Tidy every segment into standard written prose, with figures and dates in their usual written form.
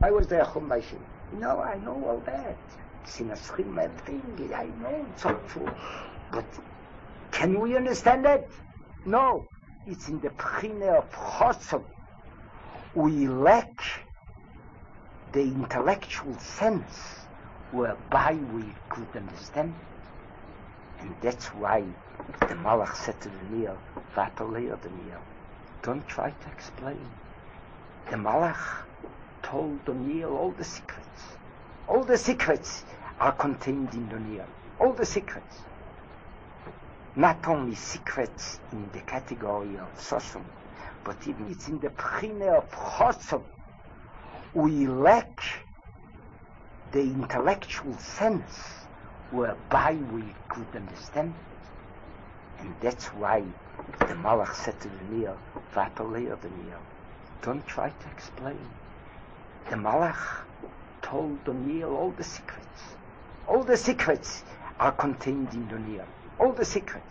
I was there Chum Bashim. No, I know all that. It's in a scheme, everything. I know it's all true. But can we understand that? No. It's in the Pchine of Chosov. We lack the intellectual sense whereby we could understand. And that's why the Malach said to Daniel, Vataleir Daniel, don't try to explain. The Malach told Daniel all the secrets. All the secrets are contained in Daniel. All the secrets. Not only secrets in the category of Sosum, but even it's in the Pchine of Chosov. We lack the intellectual sense whereby we could understand. And that's why the Malach said to Daniel, Vataleir Daniel, don't try to explain. The Malach told Daniel all the secrets. All the secrets are contained in Daniel. All the secrets.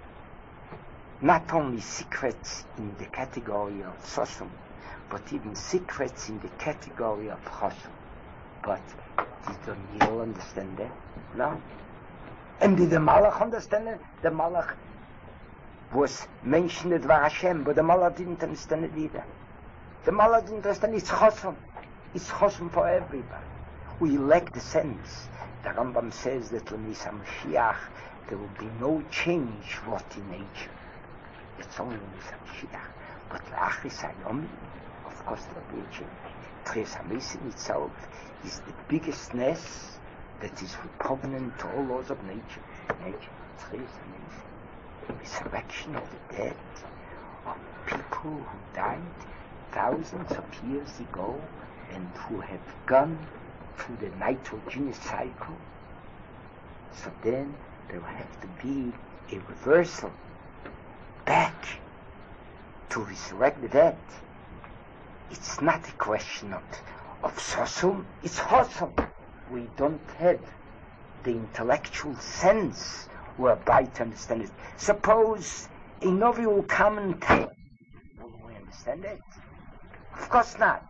Not only secrets in the category of Sosum, but even secrets in the category of Chosum. But did Daniel understand that? No. And did the Malach understand it? The Malach was mentioned by Hashem, but the Malach didn't understand it either. The Malach didn't understand it's Chosum. It's Chosum for everybody. We lack the sense. The Rambam says that when Isa Mashiach, there will be no change what in nature. It's only when Isa Mashiach. But L'achis Hayom, of course there will be a change. Tchias HaMeisim itself is the biggest ness that is repugnant to all laws of nature. Tchias HaMeisim. Resurrection of the dead, of people who died thousands of years ago and who have gone through the nitrogenous cycle. So then there will have to be a reversal back to resurrect the dead. It's not a question of Sosum, it's Chosum. We don't have the intellectual sense whereby to understand it. Suppose a Novi will come and tell us, will we understand it? Of course not.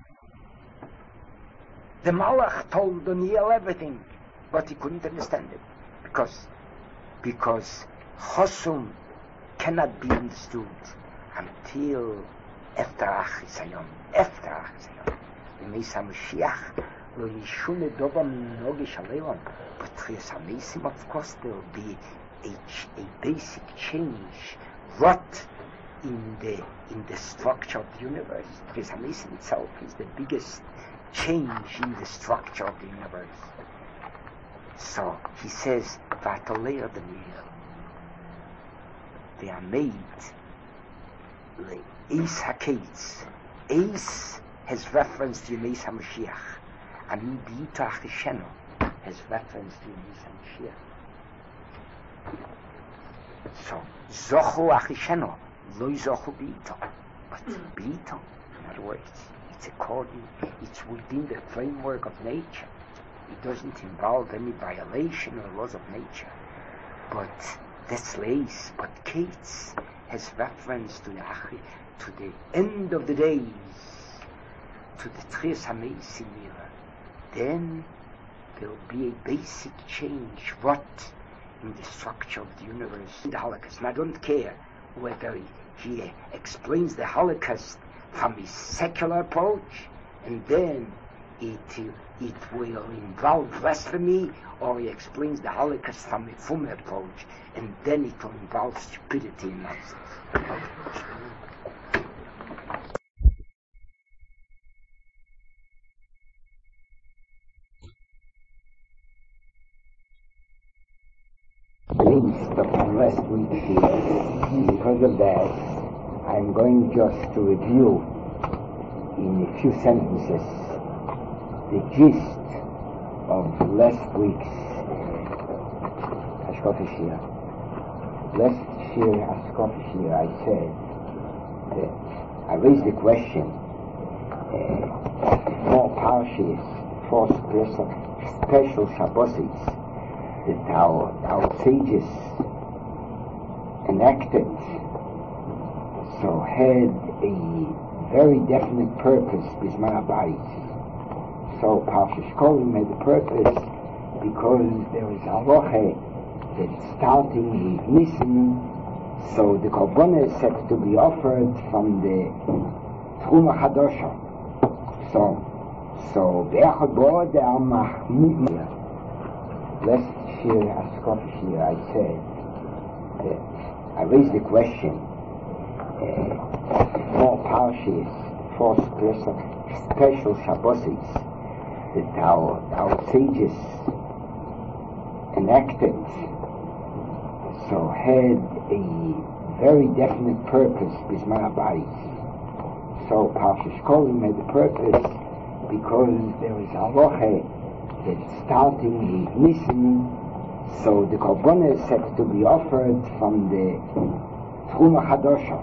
The Malach told Daniel everything, but he couldn't understand it. Because Chosum cannot be understood until after Achis Hayom. After Achis Hayom. The Mesa Mashiach, lo yishune dovam nogish aleon. But Tchias HaMeisim, of course, there will be a basic change. What in the structure of the universe? Tchias HaMeisim itself is the biggest change in the structure of the universe. So he says, Vataleir Daniel, they are made Eis HaKetz. Eis has reference to Yemei HaMashiach. Ani B'ito Achishenu has reference to Yemei HaMashiach. So, Zochu Achishenu, Lo Zochu B'ito. But B'ito, in other words, it's within the framework of nature. It doesn't involve any violation of laws of nature. But that's Leis. But Ketz has reference to the end of the days, to the Tchias HaMeisim era. Then there will be a basic change. What in the structure of the universe, in the Holocaust. And I don't care whether he explains the Holocaust from his secular approach, and then it will involve blasphemy, or he explains the Holocaust from a Fum approach, and then it will involve stupidity and nonsense. Least of last week here, because of that, I'm going just to review in a few sentences the gist of last week's Hashkafa Shir. Last year Hashkafa Shir, I said that I raised the question, four parshas, four special Shabbosis that our sages enacted, so had a very definite purpose, Bisman Abayis. So Parshas Shkolim had a purpose because there is halacha that's starting with Nisan, so the korbanos have to be offered from the Truma Chadosha. So Be'echad Bo they are Mahmud. Last year, I said that I raised the question, four parshas, four special Shabbosis that our sages enacted, so had a very definite purpose, Bisman Habayis. So Parshas Shkolim had a purpose because there is halacha that's starting with Nisan, so the korbanos have to be offered from the Truma Chadosha.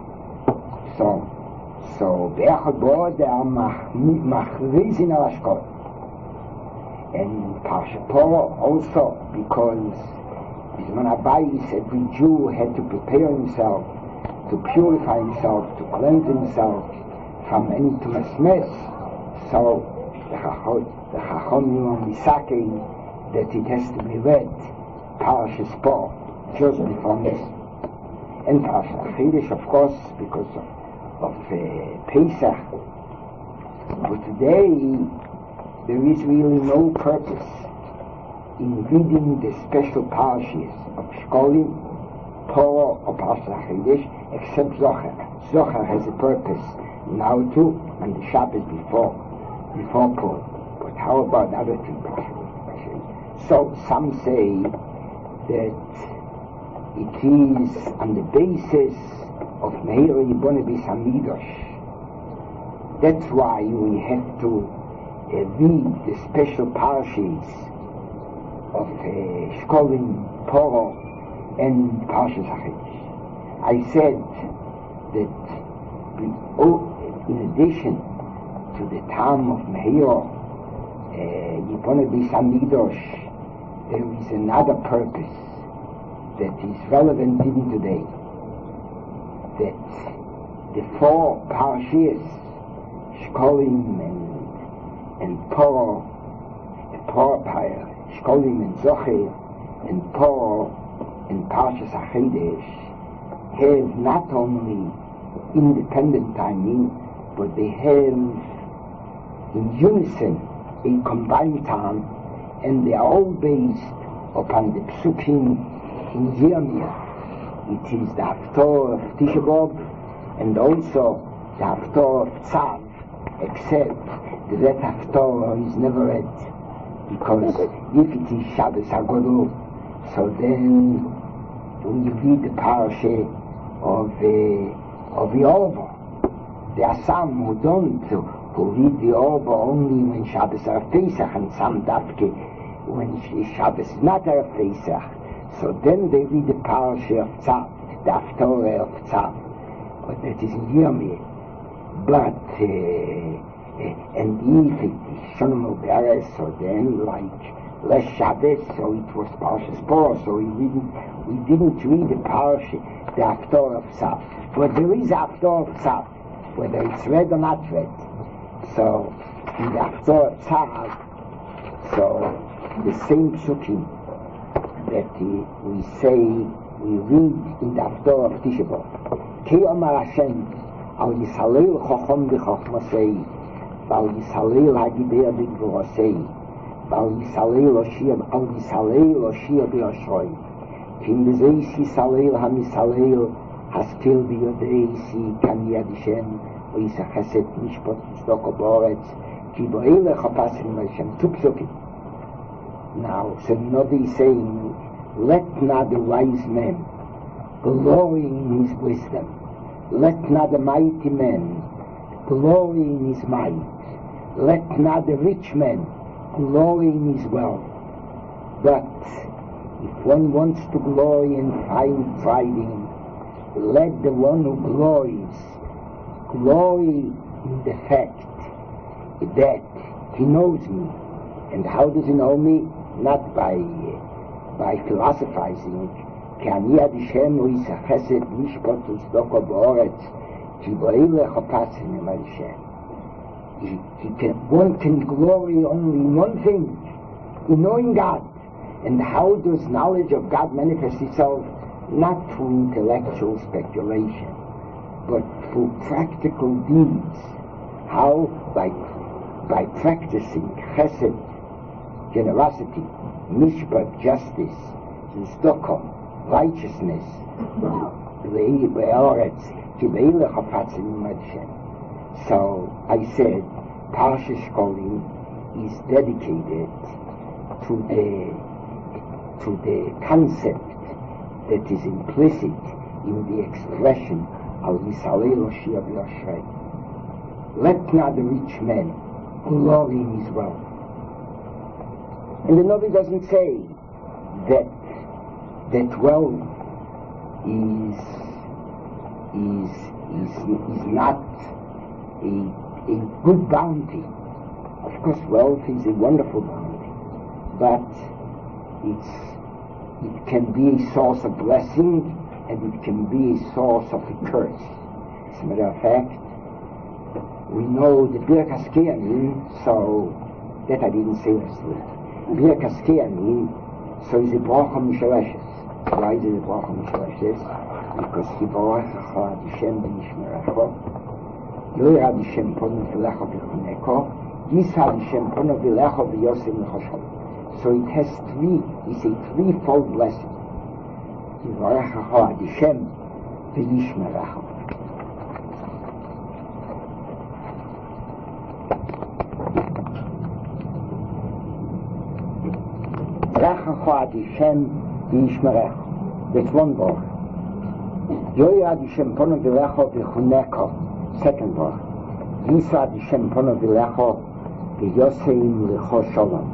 So Be'echad Bo they are Machrizin al Hashkol. And Parsha Poro also, because Bisman Habayis, every Jew had to prepare himself, to purify himself, to cleanse himself from any tumas mes. So the Chachomim Misake that it has to be read Parshas Poro just before this. And Parshas Chidish, of course, because of Pesach. But today there is really no purpose in reading the special parshas of Shkolim, Poro, or Parshas Chidish, except Zohar. Zohar has a purpose now too, and the Shabbos before Poro. But how about other two parshas? So some say that it is on the basis of Meir Yiboneh Beis Hamidrash. That's why we have to read the special parshas of Shkolim, Poro, and Parshas Chidish. I said that in addition to the time of Meir Yiboneh Beis Hamidrash, there is another purpose that is relevant even today. That the four parshas, Shkolim and Poro, Shkolim and Zocher, and Poro and Parshas Chidish have not only independent timing, but they have in unison a combined time, and they are all based upon the Psukim in Yirmiyah. It is the Haftorah of Tisha B'Av and also the Haftorah of Tzav, except that Haftorah is never read, because if it is Shabbos HaGodol, so then when you read the parasha of the Orba, there are some who don't, who read the Orba only when Shabbos Erev Pesach, and some Dafke when Shabbos is not Erev Pesach. So then they read the parasha of Tzav, the Haftorah of Tzav, but that is in Yirmiyah. But and if it is Shonim Uberes, so then like less Shabbos, so it was Parshas Poro, so we didn't read the parasha, the Haftorah of Tzav. But there is a Haftorah of Tzav, whether it's read or not read. So in the Haftorah of Tzav, so the same psukim that we read in the Haftorah of Tisha B'Av. Ki Omar Hashem, al Yishalel Chochom B'Chochmosei, Val Yishalel Hagibir B'Gvorosei, Val Yishalel Oshir B'Oshroi, Kim B'Zeis Yishalel HaMishalel, Haskil B'Yodeisi, Kan Yad Hashem, Oisa Chesed Mishpot Tzedoko B'Oretz, Ki Bo'elech HaPasim Hashem, two psukim. Now, so Nodi is saying, let not the wise man glory in his wisdom. Let not the mighty man glory in his might. Let not the rich man glory in his wealth. But if one wants to glory and find thriving, let the one who glories glory in the fact that he knows me. And how does he know me? Not by philosophizing. Ki ani ad Hashem hu yisach chesed mishpot u'tzedakah ba'oretz, ki bo'elech hapasim im Hashem. one can glory only in one thing, in knowing God. And how does knowledge of God manifest itself? Not through intellectual speculation, but through practical deeds. How? By practicing chesed, generosity, mishpat, justice, tzedakah, righteousness, so I said Parshas Shkolim is dedicated to the concept that is implicit in the expression of Yisrael Oshia B'Yoshrei. Let not the rich man glory in his wealth. And the Navi doesn't say that wealth is not a good bounty. Of course, wealth is a wonderful bounty, but it can be a source of blessing and it can be a source of a curse. As a matter of fact, we know the Birkas Keyanim, so that I didn't say last week. Birkas Keyanim, so is a bracha mishaleshes. Why is it a bracha mishaleshes? Because Yivarechecha Hashem v'yishmerecha, Yoyad Hashem ponu v'lecha v'choneko, Yisad Hashem ponu v'lecha v'yosem l'choshem. So it has it's a threefold blessing. Yivarechecha Hashem v'yishmerecha. That's one word. Yoyad Hashem ponu v'lecha v'choneko. Second word. Yisad Hashem ponu v'lecha v'yosem l'choshem.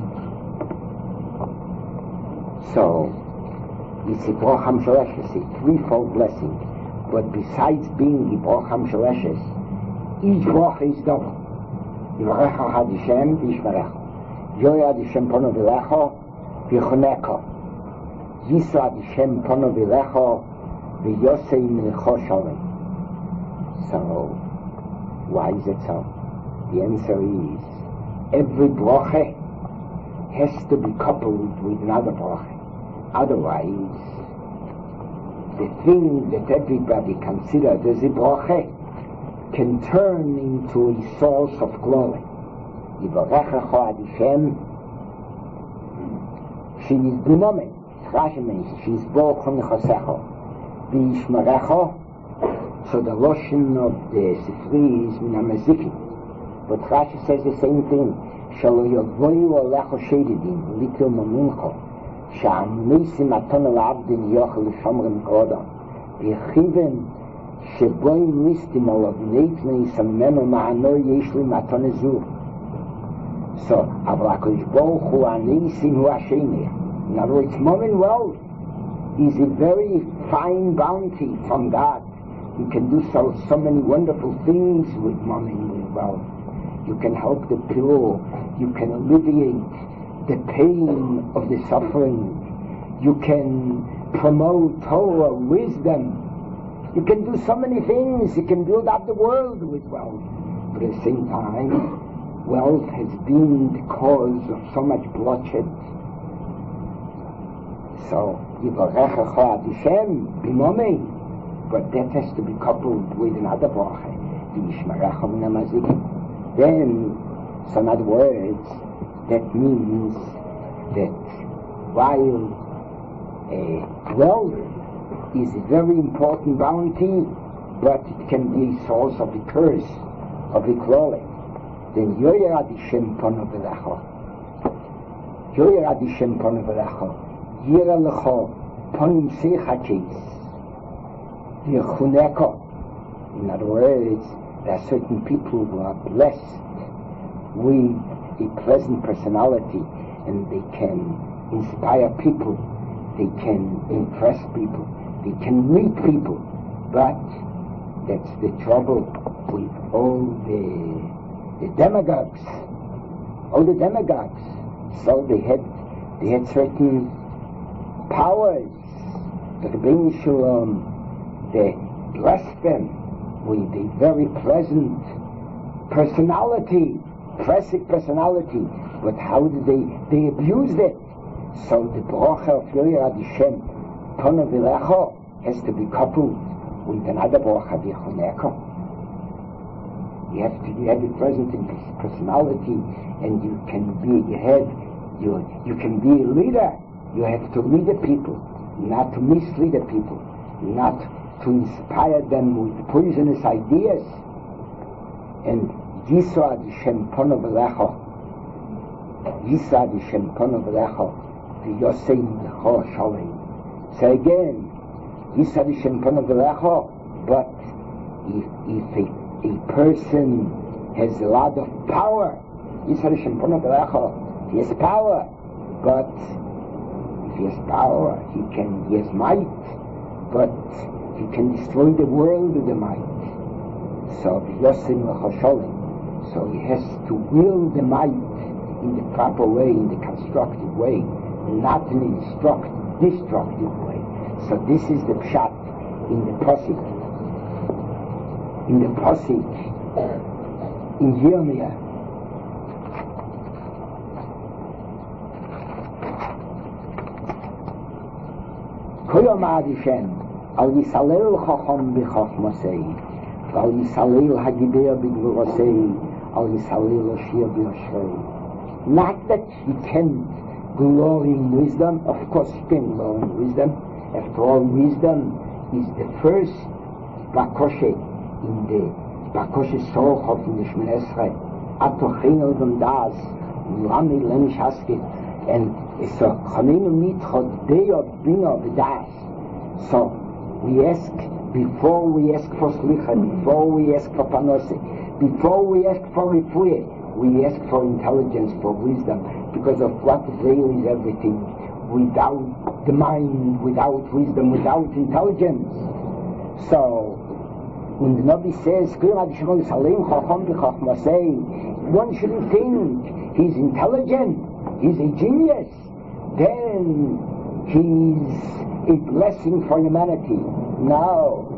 So it's a bracha mishaleshes, a threefold blessing. But besides being a bracha mishaleshes, each bracha is double. Yivarechecha Hashem v'yishmerecha. Yoyad Hashem ponu v'lecha v'choneko. Yisad Hashem ponu v'lecha v'yosem l'choshem. So, why is it so? The answer is, every bracha has to be coupled with another bracha. Otherwise, the thing that everybody considers as a bracha can turn into a source of glory. Yivarechecha Hashem, she is b'momen. Rashi means she is bochon nechosecha v'yishmerecha. So the lotion of the Sifri is min ha-mezikin. But Rashi says the same thing. Shalo yovoyu alecho shedidim litil mamuncho sha'amesim aton al-abdin yochel l'shomrim kodam v'chiven sheboim listim olav neitne yisamenu ma'ano yeshli maton ezur. So, aval HaKadosh Baruch Hu ha'neisim hu ha'shenech. In other words, moment wealth is a very fine bounty from God. You can do so many wonderful things with money and wealth. You can help the poor. You can alleviate the pain of the suffering. You can promote Torah, wisdom. You can do so many things. You can build up the world with wealth. But at the same time, wealth has been the cause of so much bloodshed. So, Yivarechecha Hashem b'momei. But that has to be coupled with another bracha, v'yishmerecha min ha-mazikin. Then, so in other words, that means that while wealth is a very important bounty, but it can be a source of a curse, of a glory. Then Yoyad Hashem ponu v'lecha, Yoyad Hashem ponu v'lecha, Yira lecha ponim seichakes. In other words, there are certain people who are blessed with a pleasant personality and they can inspire people, they can impress people, they can meet people. But that's the trouble with all the demagogues. All the demagogues. So they had certain powers. The Rebbeinu Shalom, they blessed them with a very pleasant personality, impressive personality, but how did they abused it? So the bracha of Yoyer Adishem, Pono Vilecho, has to be coupled with another bracha, Vichoneko. You have it present in personality, and you can be a leader. You have to lead the people, not to mislead the people, not to inspire them with poisonous ideas. And Yisra Adishem Pono Vilecho, Yisra Adishem Pono Vilecho, V'yosein Lecho Sholem. So again, Yisra Adishem Pono Vilecho, but if a person has a lot of power, Yisra Adishem Pono Vilecho, he has power, but if he has power, he has might, but he can destroy the world with the might. So V'yosein Lecho Sholem. So he has to wield the might in the proper way, in the constructive way, not in a destructive way. So this is the pshat in the pasuk. In the pasuk in Yirmiyah. Koyom Adishem al Yisalel Chacham b'Chachmasei, al Yisalel Hagiber b'Gvurosei, al Yisalel Oshir b'Yoshrei. Not that he can glory in wisdom. Of course he can glory in wisdom. After all, wisdom is the first bakoshe in the bakoshe sochot in the Shemon Esrei. Atochenu v'm das, lami lenish hasket, and so chanenu mitchot deyot bina v'das. So we ask, before we ask for slicha, before we ask for panose, before we ask for refuah, we ask for intelligence, for wisdom, because of what veil is everything. Without the mind, without wisdom, without intelligence. So, when the Nabi says, one shouldn't think he's intelligent, he's a genius, then he's a blessing for humanity. No.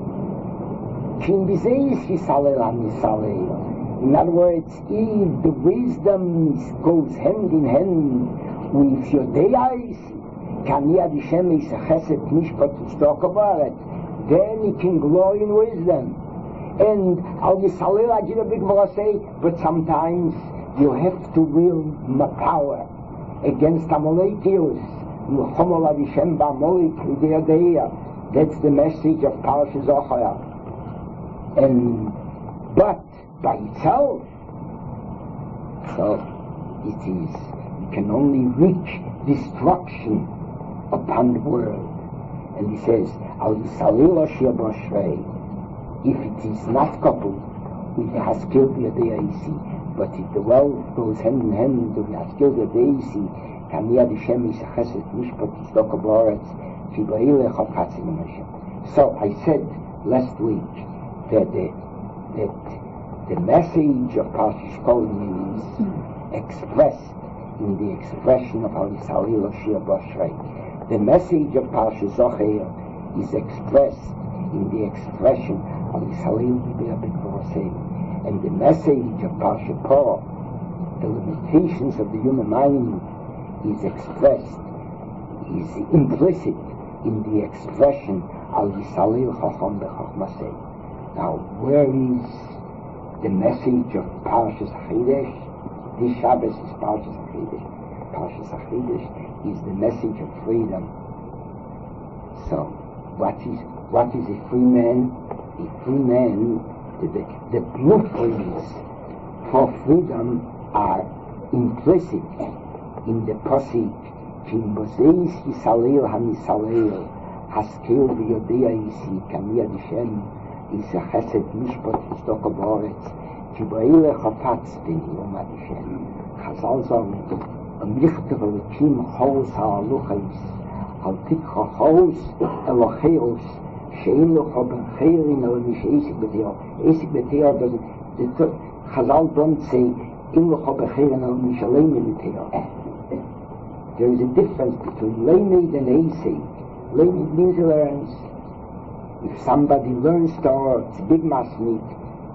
In other words, if the wisdom goes hand in hand with your eyes, then he can glory in wisdom. And but sometimes you have to wield my power against Amalekios. That's the message of Parashas Zohar. And but by itself, so it is, you can only reach destruction upon the world. And he says, if it is not coupled with the Haskil B'Yadeisi, but if the wealth goes hand in hand with the Haskil B'Yadeisi, so I said last week that the message of Parshas Shkolim is expressed in the expression of Al Yisrael Oshir B'Ashrei. The message of Parshas Zohar is expressed in the expression of Yisrael B'Gvurosei. And the message of Parshas Korah, the limitations of the human mind, is expressed, is implicit in the expression Al Yisrael Chacham b'Chachmasei. Now, where is the message of Parshas Chodesh? This Shabbos is Parshas Chodesh. Parshas Chodesh is the message of freedom. So, what is a free man? A free man, the blueprints for freedom are implicit in the pasuk. Kim bozeis Yisrael hamisalel haskel v'yodea isi kamiyad Hashem is a chesed mishpat v'shtoko b'oretz ki ba'ile chapatz bin yomad Hashem. Chazal sagen, michter lekim chos ha'aluchais al tikcha chos elocheos she'in lecha b'cherin el mish esik b'teor. Esik b'teor doesn't, Chazal don't say in lecha b'cherin el mish aleini b'teor. There is a difference between Leimed and Eisig. Leimed means he learns. If somebody learns Torah, it's a big masnik,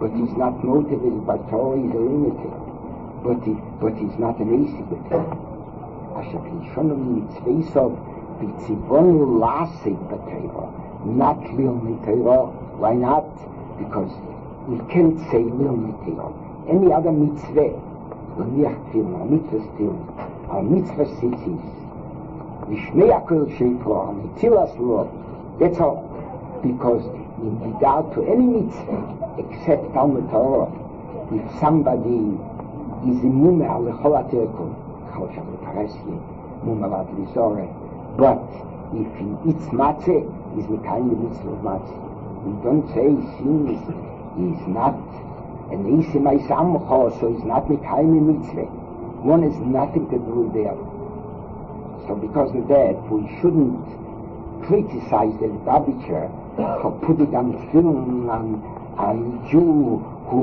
but he's not motivated by Torah, he's a lunatic. But he's not an AC with it. Asher Kishonim Mitzvah B'tzivonu Lasik B'Torah, not Lil Torah. Why not? Because we can't say Lil Torah. Any other mitzvah, L'niach Tefillin, a mitzvah still, a mitzvah tzitzis, L'shmei HaKol Sheikro, Nitzilas Lord. That's all. Because in regard to any mitzvah, except Talmud Torah, if somebody is immune al lechol haterkul, chol shavut haresli, mumalat lizore, but if he eats matzah, he's mekayim the mitzvah of matzah. We don't say sin is not an isim aisamcho, so he's not mekayim mitzvah. One has nothing to do with the other. So because of that, we shouldn't criticize the Lubavitcher for putting on film on Jew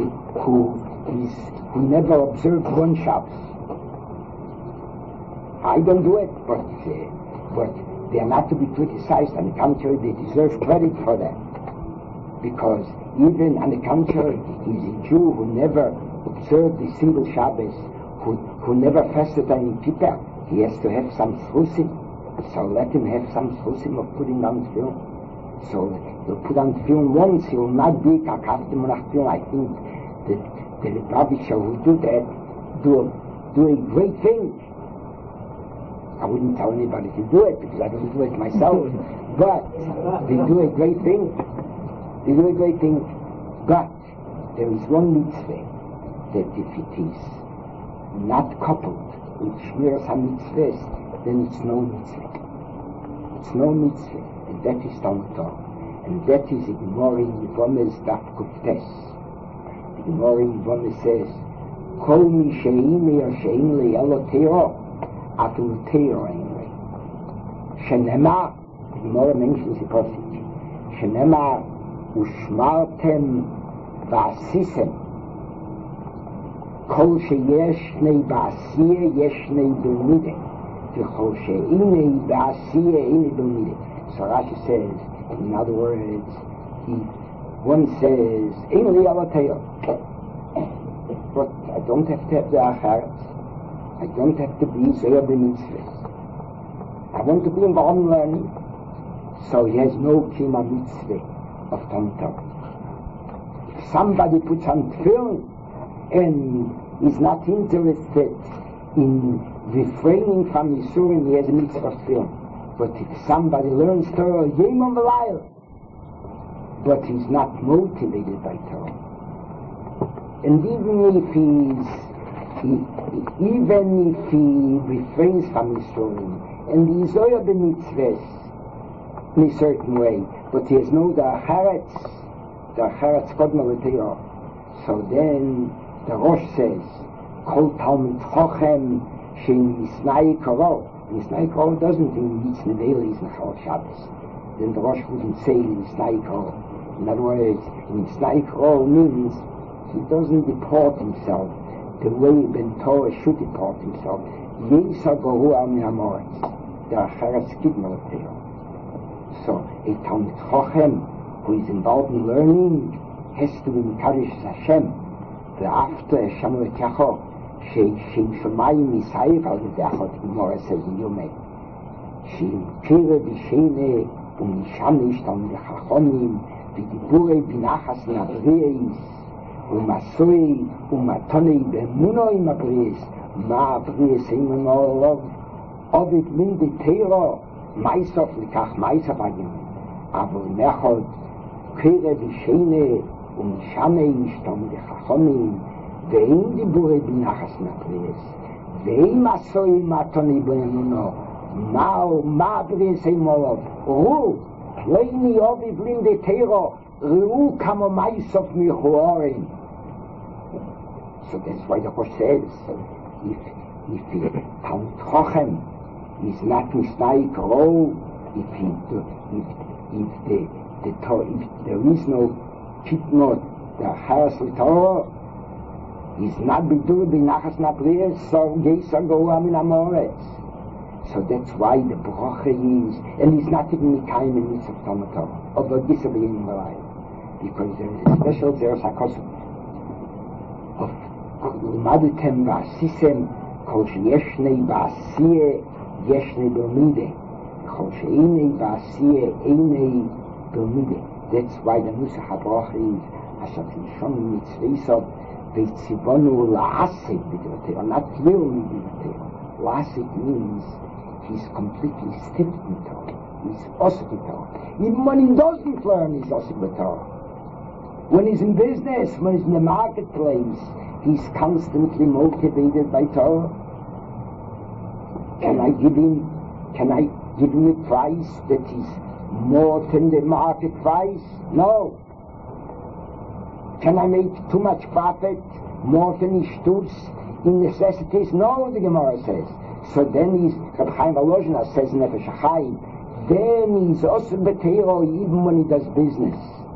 who never observed one Shabbos. I don't do it, but they are not to be criticized. On the contrary, they deserve credit for that. Because even on the contrary, he's a Jew who never observed a single Shabbos, who never fasted any Kippur. He has to have some zchusim. So let him have some zchusim of putting on film. So he'll put on film once, he will not be kakaftim nach film. I think that the Lubavitcher who do that do a great thing. I wouldn't tell anybody to do it because I don't do it myself. But they do a great thing. They do a great thing. But there is one mitzvah that if it is not coupled with Shmiras HaMitzvahs, then it's no mitzvah. It's no mitzvah. And that is Talmud Torah. And that is the Gemara in Yevamah's Daf Kuftes. The Gemara in Yevamah says, Kol mi she'im le'yashe'im le'yelo teiro, atul teiro anyway. Shenema, the Gemara mentions the passage, Shenema ushmartem v'asisem, Kol she'yeshnei ba'asiyeh yeshnei b'mideh, v'chol she'inei ba'asiyeh inei b'mideh. So Rashi says, in other words, one says, Ein li ala teiro. But I don't have to have the acharetz. I don't have to be Zoya b'mitzvahs. I want to be involved in learning. So he has no kima mitzvah of Talmud Torah. If somebody puts on tefillin and is not interested in refraining from Yisurim, he has a mitzvah of tefillin. But if somebody learns Torah, Yom V'Layla, but he's not motivated by Torah, and even if he refrains from Yisurim, and he is Zoya b'mitzvahs in a certain way, but he has no the Acharetz Kodma L'Torah, so then the Rosh says, Kol Talmid Chochem Shein Yisnai Karo. Yisnai Karo doesn't mean Yitzne Veilis Nechal Shabbos. Then the Rosh wouldn't say Yisnai Karo. In other words, Yisnai Karo means he doesn't deport himself the way Ben Torah should deport himself. Yesa Goru Al Min HaMoretz. The Acharetz Kodma L'Torah. So a Talmid Chochem who is involved in learning has to be Mekadosh Hashem. The after Hashem L'Techo she'ishamayim misayif al yedachot, Gemara says in Yomei, she'imkire b'sheine u'mishamish talmidei chachomim v'diburei b'nachas n'abriyis u'masoi u'matonei b'emunoi m'abriyis ma abriyis eimen olov ovid min b'teiro maisof l'kach maisof agim avol mechod kire b'sheine u'mishamish talmidei chachomim ואין דיבורי בנחס מהפריס, ואין מסוי מתוני בנונו, מה פריס אימורוב, ראו, ואין יובי בלינדי תירו, ראו כמה מייסוף מכוערים. So that's why the Rosh says, if Talmid Chochem is not Misnai Karo, if there is no Kitnot, the Acharetz L'Torah, is not bidur b'nachas napriyas, so Yesa Goru Min HaMoretz. So that's why the bracha is, and he's not even Mikayim in mitzvah Talmud Torah, although this will be in Malay, because there is a special Zeres HaKosov למדתם ועשיתם כל שישני בעשייה ישני בלמידה, כל שאיני בעשייה איני בלמידה. That's why the Nusach HaBracha is אשר תלשון מצוות וציוונו לעסק בדבר, not literally בדבר. לעסק means he's completely stiffed in Torah. He's osik in Torah. Even when he doesn't learn, he's osik with Torah. When he's in business, when he's in the marketplace, he's constantly motivated by Torah. Can I give him a price that is more than the market price? No. Can I make too much profit, more than his stutz in necessities? No, the Gemara says. So then he's, Reb Chaim Volozhin says in Nefesh HaChaim, then he's also b'teiro even when he does business.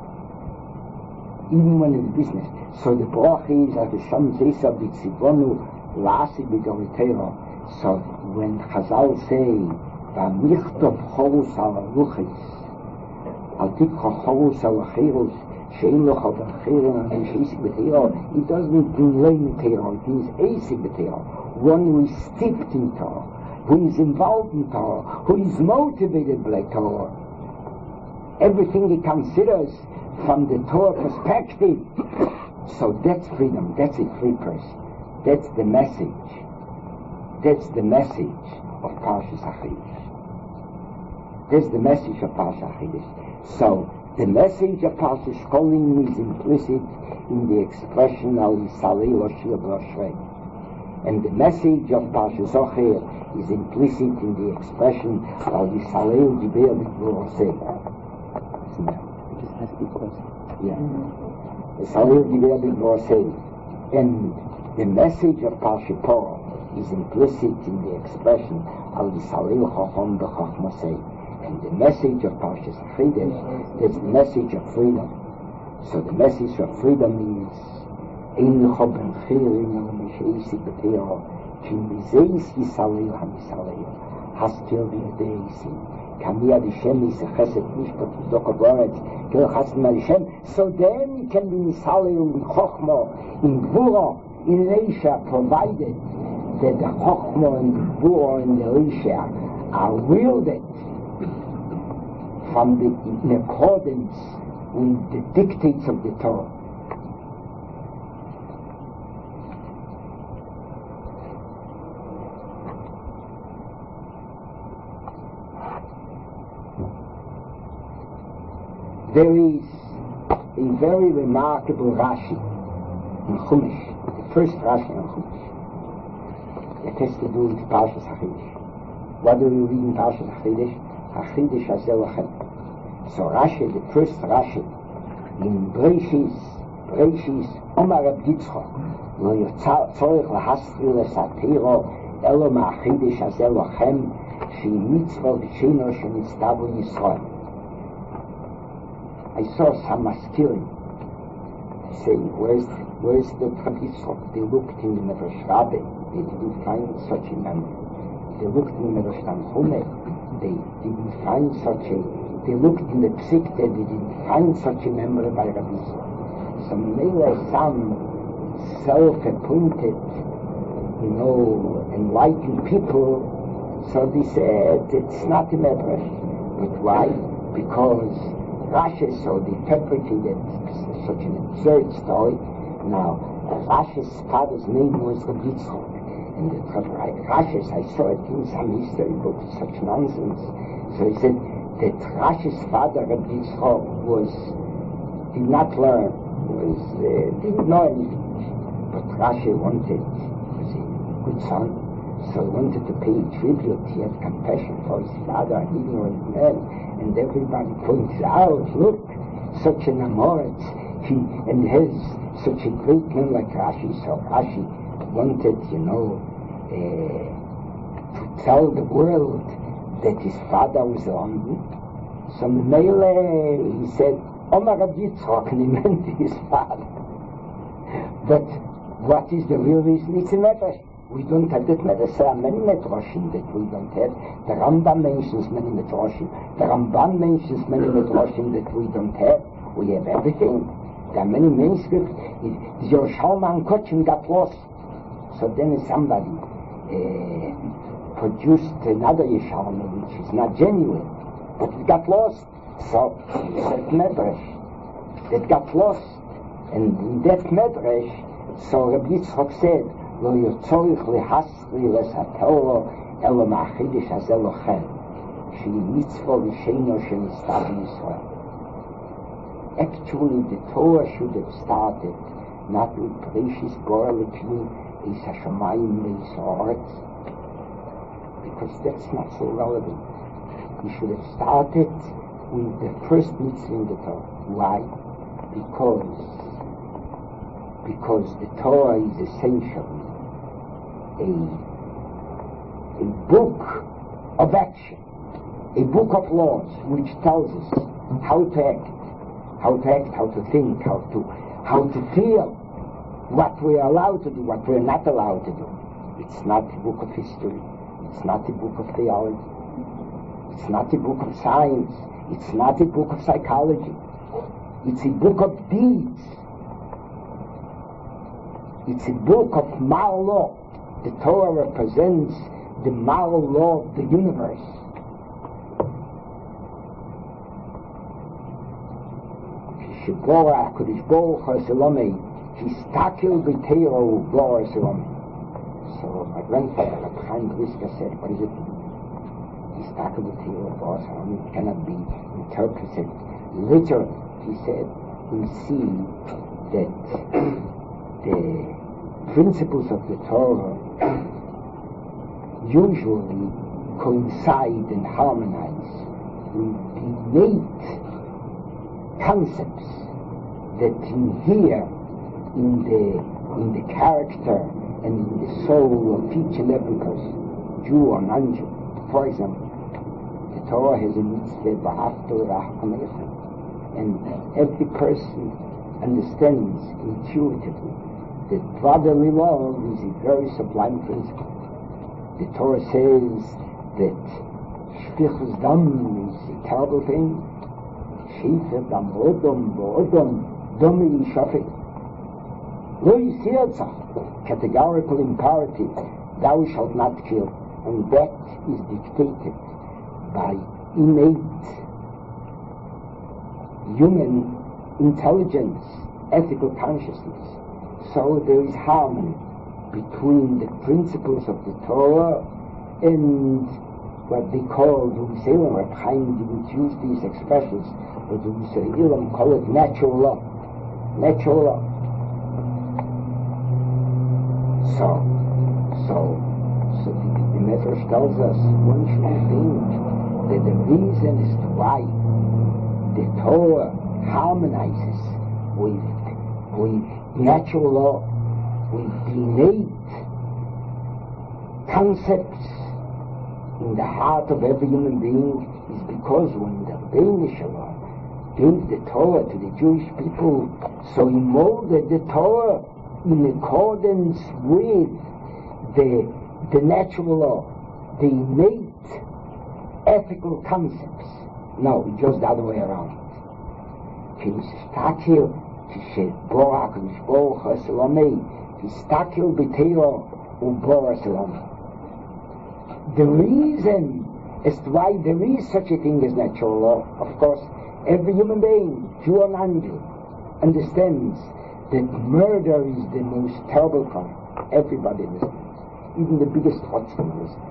Even when he's business. So the bracha is at the Sham Zesav B'tzivonu La'asi B'Doriteiro. So when Chazal say, V'amichtov Chorus Al-Ruchis, Al-Tikcha Chorus Al-Achirus, Shein Locha B'Achirin and Sheisik B'Teiro, it doesn't mean Lein Teiro, it means Eisik B'Teiro. One who is steeped in Torah, who is involved in Torah, who is motivated by Torah. Everything he considers from the Torah perspective. So that's freedom, that's a free person. That's the message. That's the message of Parshas HaChidush. That's the message of Parshas HaChidush. So the message of Parshas Shkolim is implicit in the expression Al Yisrael Oshir B'Roshrei. And the message of Parshas Zocher is implicit in the expression Al Yisrael Diber B'Rosei. Just has to be close. Yeah. Yisrael Diber B'Rosei. And the message of Parshas Porah is implicit in the expression Al Yisrael Chacham B'Chachmasei. And the message of Parshas HaChidush is the message of freedom. So the message of freedom is Ein Lecha Ben Chirim El Misheisik B'Teiro Ki Mizeis Yisrael HaMisrael Hastir V'Yedeisi Kamiyad Hashem Yisachesed Mishpat V'Dok Aboretz K'el Chasm Hashem. So then he can be Yisrael in Chochma, in Gvura, in Leisha, provided that the Chochma and the Gvura and the Leisha are wielded from in accordance with the dictates of the Torah. There is a very remarkable Rashi in Chumash, the first Rashi in Chumash. It has to do with Parshas HaChidush. What do you read in Parshas HaChidush? HaChidush Hazel Lachem. So Rashi, the first Rashi, in Breishis, Omar Reb Yitzchok, Lo Yotzorech Lahasri Lesatiro, Elo MaChidush Hazel Lachem, Shi Mitzvah V'Shino Shenitztavu Yisrael. I saw some masculine saying, where's the Yitzchok? They looked in the Medrash Rabbe, they didn't find such a member. They looked in the Medrash Tanchumeh, they didn't find such a. They looked in the Psik, they didn't find such a member by Rabbi Yisrael. So maybe some self-appointed, enlightened people, so they said it's not a Medrash. But why? Because Rashi, so they interpreted it such an absurd story. Now, Rashi's father's name was Rabbi Yitzchok. And the Rashi, I saw it in some history book, such nonsense. So he said that Rashi's father, Rabbi Yitzchok, did not learn, didn't know anything. But Rashi was a good son, so he wanted to pay tribute. He had compassion for his father, an ignorant man. And everybody points out, look, such an Amoritz, and has such a great man like Rashi. So Rashi wanted, to tell the world that his father was wrong. So Mele, he said, Omar Reb Yitzchok, and he meant his father. But what is the real reason? It's a Medrash. We don't have that Medrash. There are many Medrashim that we don't have. The Rambam mentions many Medrashim. The Ramban mentions many Medrashim that we don't have. We have everything. There are many manuscripts. The Yerushalmi Kochim got lost. So then somebody produced another Yerushalmi, which is not genuine, but it got lost. So he said Medrash. It got lost. And in that Medrash, so Rabbi Yitzchok said, Lo yotzorich lehasri lesatoro elo ma'achidish hazel lochem. She mitzvah v'sheino shenistab Yisrael. Actually, the Torah should have started not with Bereshis Bora Lekli Eis HaShamayim Eis HaOretz, because that's not so relevant. You should have started with the first mitzvah in the Torah. Why? Because the Torah is essentially a book of action, a book of laws which tells us how to act, how to think, how to feel, what we're allowed to do, what we're not allowed to do. It's not a book of history, it's not a book of theology, it's not a book of science, it's not a book of psychology, it's a book of deeds. It's a book of moral law. The Torah represents the moral law of the universe. Shebora HaKadosh Baruch Hu Salomei, Histakil B'Teiro Bora Salomei. So my grandfather, Reb Chaim Brisker, said, what does it mean? Histakil B'Teiro Bora Salomei. It cannot be interpreted literally. He said, we see that the principles of the Torah usually coincide and harmonize with the innate concepts that inhere in the character and in the soul of each and every person, Jew or non-Jew. For example, the Torah has a mitzvah v'ahavta l'reacha kamelechem, and every person understands intuitively that brotherly love is a very sublime principle. The Torah says that shpichus dam is a terrible thing. Shefer dam odom bo'odom domi yishafet. Lo yisirtzach, categorical imperative, thou shalt not kill, and that is dictated by innate human intelligence, ethical consciousness. So there is harmony between the principles of the Torah and what they call, Reb Chaim didn't use these expressions, but Ilam call it natural law. Natural law. So the Medrash tells us one should think that the reason as to why the Torah harmonizes with natural law, with the innate concepts in the heart of every human being, is because when the Rebbeinu Shalom gave the Torah to the Jewish people, so he molded the Torah in accordance with the natural law, the innate ethical concepts. No, just the other way around. The reason as to why there is such a thing as natural law, of course, every human being, Jew or non-Jew, understands that murder is the most terrible crime. Everybody understands. Even the biggest Trotzkin understands.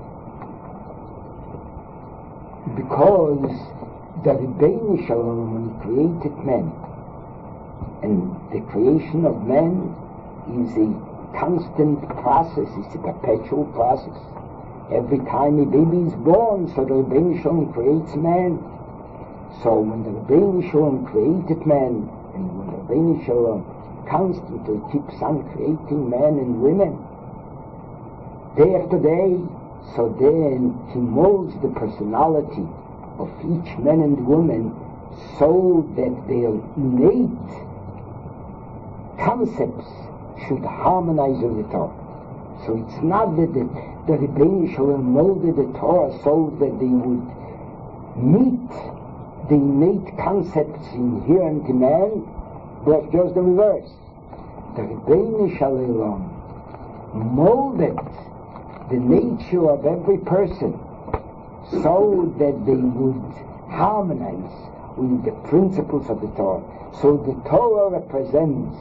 Because the Rebbeinu Shalom, when he created man, and the creation of man is a constant process, it's a perpetual process. Every time a baby is born, so the Rebbeinu Shalom creates man. So when the Rebbeinu Shalom created man, and when the Rebbeinu Shalom constantly keeps on creating men and women, day after day, so then he molds the personality of each man and woman so that their innate concepts should harmonize with the Torah. So it's not that the Rebbeinu Shalom molded the Torah so that they would meet the innate concepts inherent in man, but just the reverse. The Rebbeinu Shalom molded the nature of every person so that they would harmonize with the principles of the Torah. So the Torah represents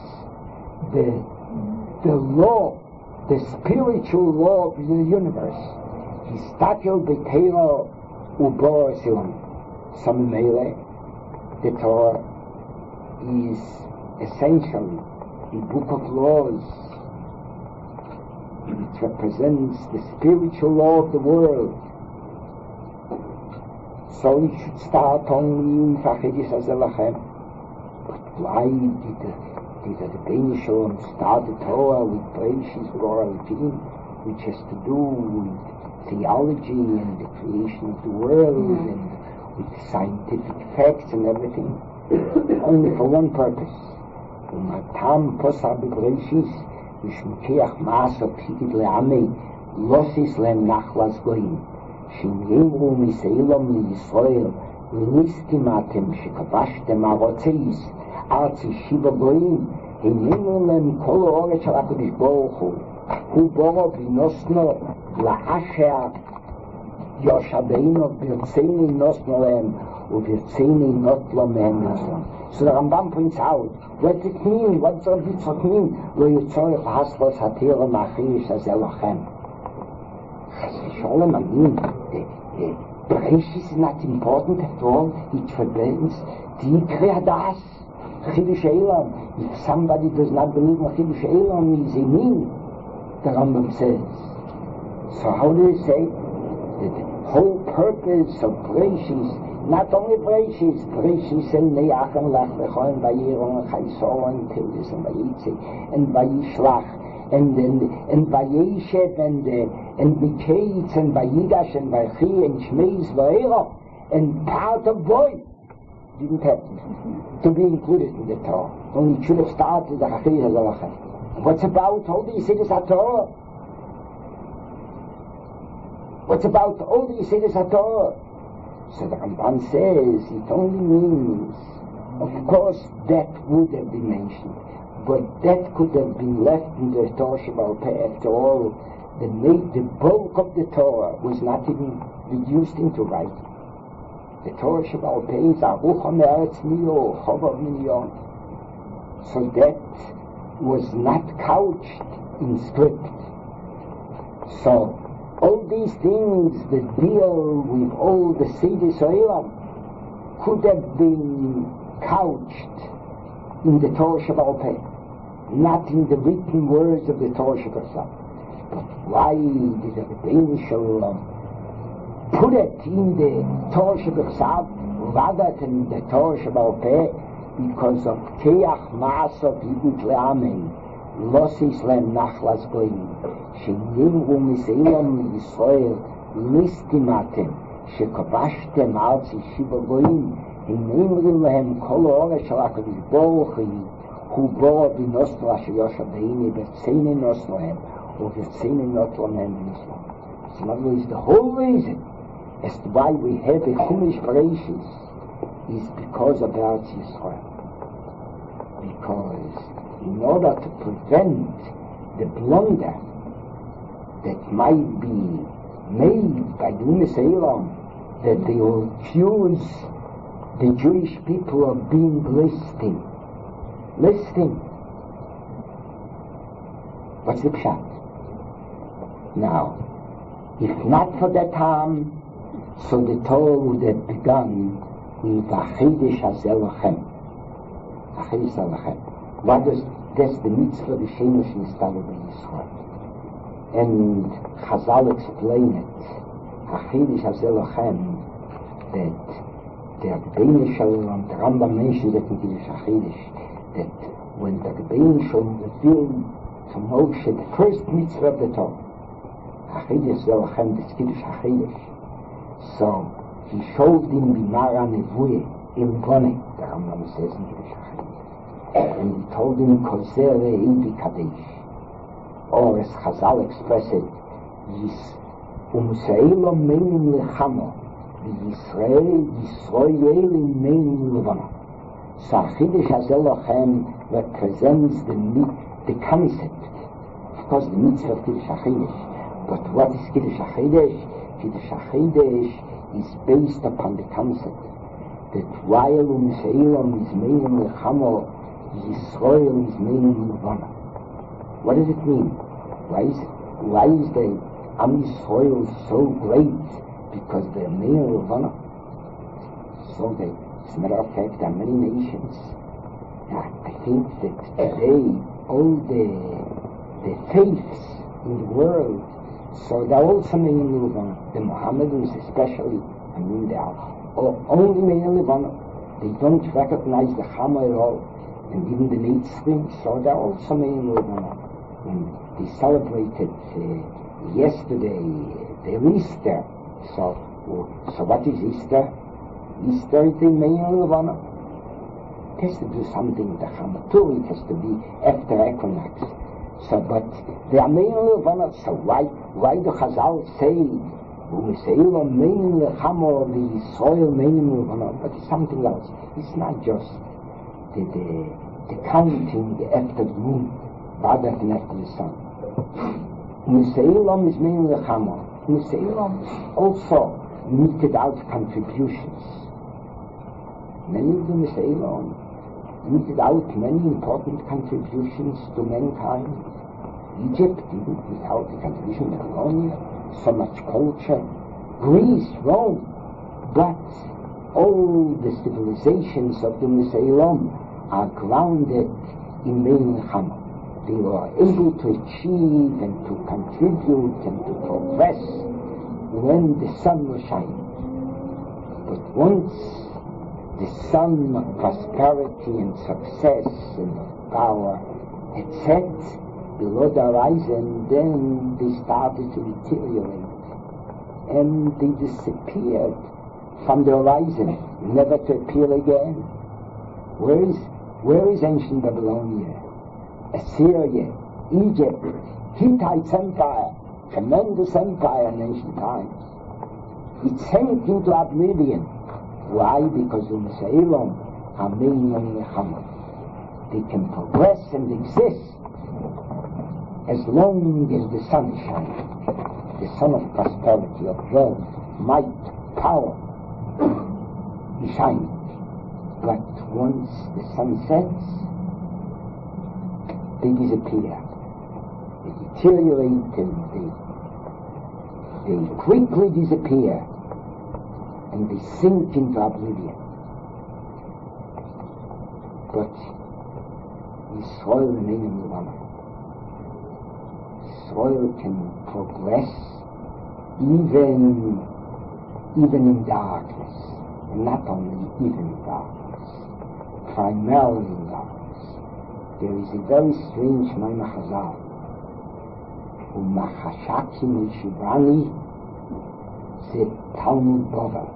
the law, the spiritual law of the universe. Histakel b'Torah u'bo Zion. Samimele, the Torah is essentially a book of laws. It represents the spiritual law of the world. So it should start only with Achidus Hazelachem. But why did the Rebbeinu Shalom start the Torah with Bereshis Goralpin, which has to do with theology and the creation of the world and with scientific facts and everything? Only for one purpose. Umatam posar b'Bereshis v'shmukeach ma'asot higid le'amei losis le'em nachlas goyim shinimru miseilom liYisrael v'nistimatem shekavashtem arotzeis arzi shiva goyim hinimru le'em kol ha'oretz shel HaKadosh Baruch Hu boro b'nosno la'asher Yoshabeinu b'rtzeini nosno le'em u'b'rtzeini notlo mehem nosno. So the Rambam points out, what does it mean? What does it mean? Lo yitzorech haslos hatira ma'achirish hazelochem. Chas v'sholem, I mean, the Bereshis is not important at all. It represents the Ikri Hadas, Chidush Eilam. If somebody does not believe in Chidush Eilam, he's a me, the Rambam says. So how do you say that the whole purpose of Bereshis, not only Bereshis and Neach and Lech Lecha and Vayirah and Chaisor and Tillis and Vayitzi and Vayishlach and Vayeshev and Miketz and Vayigash and Vachi and Shmeiz Vayirah and part of Boy didn't happen to be included in the Torah. Only it should have started the Chachir Hazalachem. What's about all these Yisraelis HaTorah? What's about all these Yisraelis HaTorah? So the Ramban says it only means, of course, that would have been mentioned, but that could have been left in the Torah Shebaal Peh. After all, the bulk of the Torah was not even reduced into writing. The Torah Shebaal Peh is Aruch HaMe'aretz Milo, Chovav Minyan. So that was not couched in script. So all these things that deal with all the Seder So'ilam could have been couched in the Torah Shebaal Peh, not in the written words of the Torah Shebaal. But why did the Rebbeinu Shalom put it in the Torah Shebaal rather than the Torah Shebaal Peh? Because of Keach Ma'asot Higid Le'amei Losis Le'em Nachlas Goyim שנמרו מסעילם לישראל ליסטימתם שכבשתם ארצי שיבה גויים הם נאמרים להם כל האורץ של הקדוש ברוך הוא בורא בנוסנו אשר יושבנו ברצינו נוסנו הם וברצינו נוטלו מהם בנוסנו. So in other words, the whole reason as to why we have a Chumash Bereshis is because of Eretz Yisrael. Because in order to prevent the blunder that might be made by the Umas Eilam, that they will accuse the Jewish people of being listing. What's the pshat? Now, if not for that harm, so the Torah would have begun with Achidus Hazelachem. Achidus Hazelachem. That's the mitzvah of the Shemesh Nistaleh B'Yisrael. And Chazal explain it, Achidus Hazelachem, that the Rebbeinu Shalom, the Rambam mentioned that in Kiddush Achidus, that when the Rebbeinu Shalom revealed to Moshe the first mitzvah of the Torah, Achidus Hazelachem, the Kiddush Achidus, so he showed him Bimara Nevuye in Bonnet, the Rambam says in Kiddush Achidus, and he told him Kozer Re'ei Kadesh. Or as Chazal expressed it, Umseilo Meinin Lechamo, Yisrael Meinin Levana. So Achidush Hazelochem represents the concept. Of course, the mitzvah of Kiddush Achidush. But what is Kiddush Achidush? Kiddush Achidush is based upon the concept that while Se'ilam is meaning Lechamo, Yisrael is meaning Levana. What does it mean? Why is the Am Yisrael so great? Because they're meaning Levana. So as a matter of fact, there are many nations. I think that today all the faiths in the world, so they're also meaning Levana. The Mohammedans especially, they are only meaning Levana. They don't recognize the Chama at all. And even the Nitzrim, so they're also meaning Levana. And they celebrated yesterday their Easter. So what is Easter? Easter is the main Levana. It has to do something with the Chamatur, it has to be after equinox. So, but they are main Levana, so why do Chazal say, U'Meseilo main Lechamo, the soil main Levana, but it's something else. It's not just the counting after the moon, rather than after the sun. U'Meseilo is main Lechamo. U'Meseilo also meted out contributions. Many of them say meted out many important contributions to mankind. Egypt, even without the contribution of Babylonia, so much culture. Greece, Rome, but all the civilizations of the Meseilam are grounded in Mein Chama. They were able to achieve and to contribute and to progress when the sun was shining. But once the sun of prosperity and success and power had set below the horizon, then they started to deteriorate and they disappeared from the horizon, never to appear again. Where is ancient Babylonia, Assyria, Egypt, Hittite Empire, tremendous empire in ancient times? It sank into oblivion. Why? Because the Meseilam are meaning Lechama. They can progress and exist as long as the sun is shining. The sun of prosperity, of wealth, might, power is shining. But once the sun sets, they disappear. They deteriorate and they quickly disappear. And they sink into oblivion. But Yisrael remain in the Lama. Yisrael can progress even in darkness. And not only even in darkness, primarily in darkness. There is a very strange Maimah Chazal. Umachashaki Meshivani the Talmud Bava.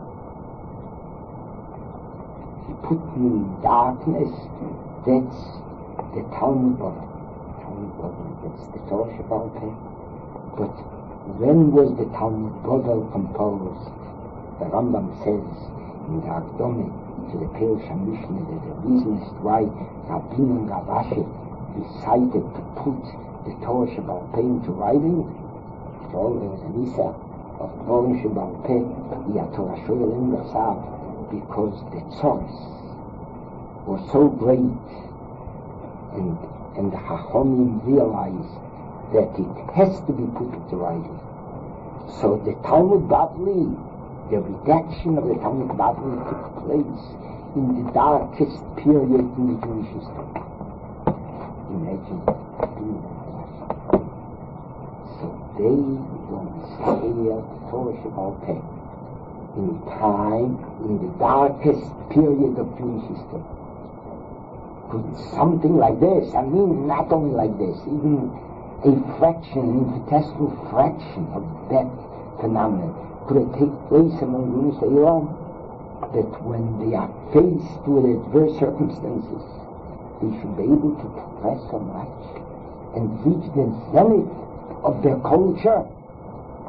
Put me in darkness, that's the Talmud Bava. That's the Torah Shebaal Peh. But when was the Talmud Bava composed? The Rambam says in the Akdome to the Perush HaMishnah that the reason as to why Rabin and Rav Ashi decided to put the Torah Shebaal Peh into writing. After all, there was an Isa of Torah Shebaal Peh, Torah Shoyelim Gasav, because the Tzoros was so great, and the Chachomim realized that it has to be put into writing. So the Talmud Bavli, the redaction of the Talmud Bavli took place in the darkest period in the Jewish history. Imagine that. So they will say the Torah Shebaal Peh in time, in the darkest period of Jewish history. Could something like this, I mean not only like this, even a fraction, infinitesimal fraction of that phenomenon, could it take place among Jewish Iran? That when they are faced with adverse circumstances, they should be able to progress so much and reach the zenith of their culture?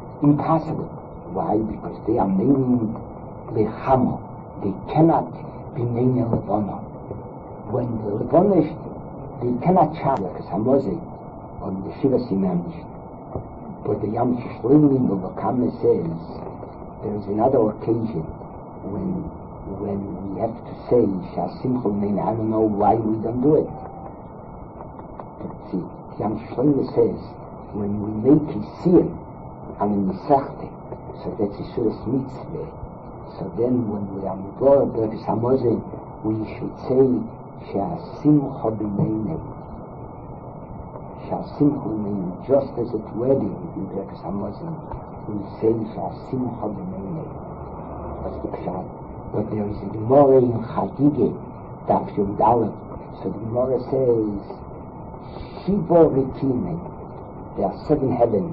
Impossible. Why? Because they are meaning Lechama. They cannot Binene Levana. When the Levana ist, die cannot charge, because Hamosi, on the Shiva Sinamish. But the Yam Shishlim of Akame says, there is another occasion when we have to say Shasimchol Nein. I don't know why we don't do it. But see, Yam Shishlim says, when we make Yisir and in Misachte, so that's a Surah Mitzvah. So then when we are Mugor of Berkes Hamozin, we should say Shasimcha B'neinei. Shasimcha B'neinei, just as it's wedding in Berkes Hamozin, we say Shasimcha B'neinei. That's the Pshat. But there is a Gemara in Chagige, Daf Yom Dalet. So the Gemara says, Shiva Rikinei. There are 7 heavens.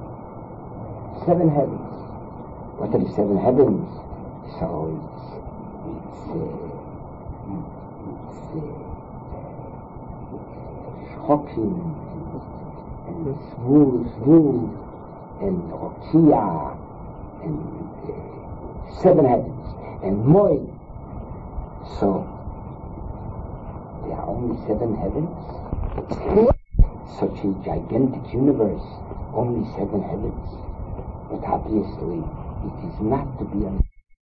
7 heavens. What are the 7 heavens? So it's Shchokim and Zvul and Rokia and 7 heavens and Moed. So there are only 7 heavens. Such a gigantic universe, only 7 heavens. But obviously, it is not to be understood.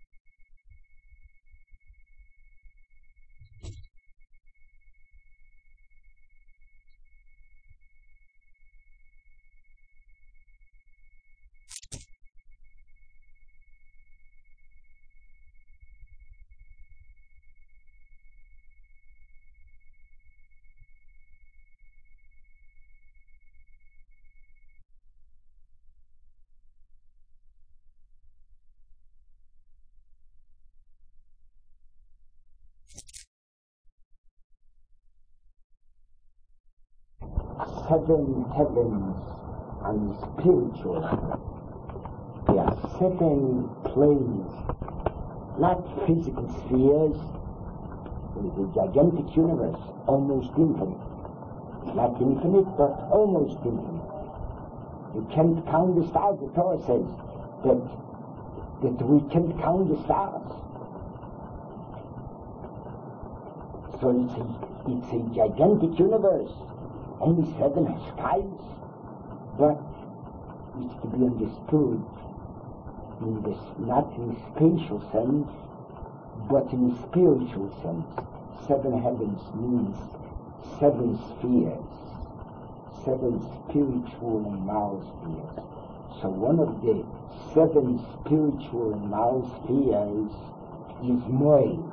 Seven heavens and spiritual. There are 7 planes, not physical spheres. It is a gigantic universe, almost infinite. Not infinite, but almost infinite. You can't count the stars. The Torah says that we can't count the stars. So it's a gigantic universe. Only 7 skies, but it's to be understood in this, not in spatial sense, but in spiritual sense. 7 heavens means 7 spheres, 7 spiritual and moral spheres. So one of the 7 spiritual and moral spheres is Moed.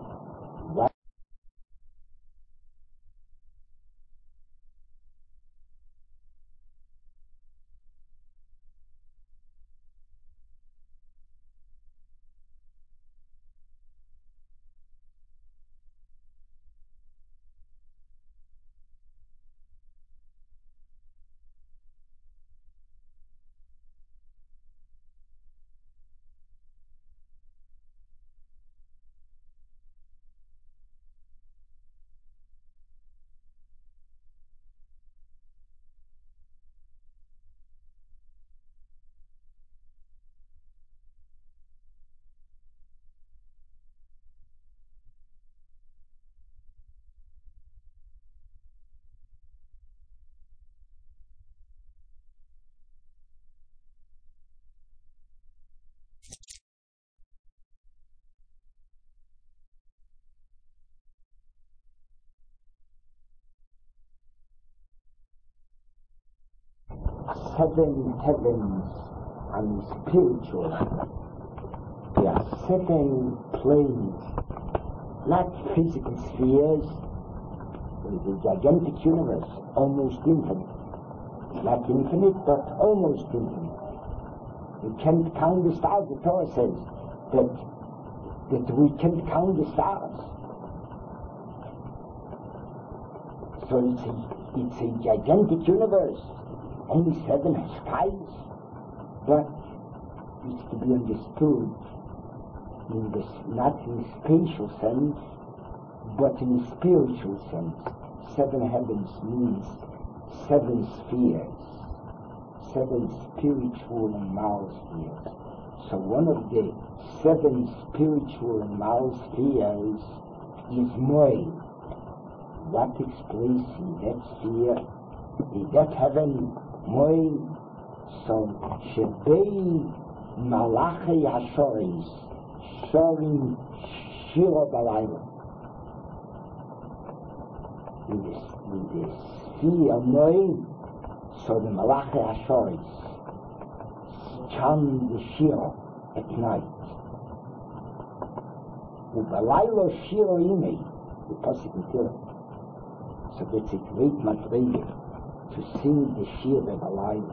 Seven heavens and spiritual. There are 7 planes, not physical spheres. It is a gigantic universe, almost infinite. Not infinite, but almost infinite. You can't count the stars. The Torah says that we can't count the stars. So it's a gigantic universe. Only 7 skies, but it's to be understood in this, not in spatial sense, but in spiritual sense. 7 heavens means 7 spheres, 7 spiritual and moral spheres. So one of the 7 spiritual and moral spheres is Moy. What takes place in that sphere? In that heaven, Moy, so Shebei Malachei HaShoris, Shorim Shiro Balayla. In the sphere Moy, so the Malachei HaShoris chant the Shiro at night. Ubalayla Shiro Imei, the Pasuk in Tehillim. So that's a great madrega to sing the Shir Balayla.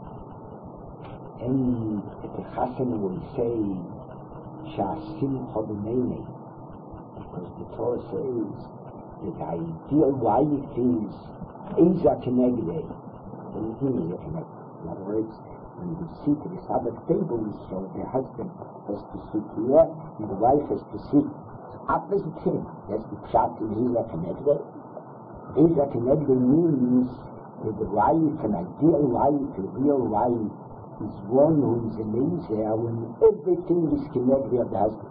And at the Chasana we say Sha'asim Chodumene, because the Torah says that the ideal wife is Eza Kenegde. In other words, when you sit at the Sabbath table, so the husband has to sit here and the wife has to sit opposite him. That's the pshat in Eza Kenegde. Eza Kenegde means that the wife, an ideal wife, a real wife, is one who is an Eza when everything is Kenegde of the husband.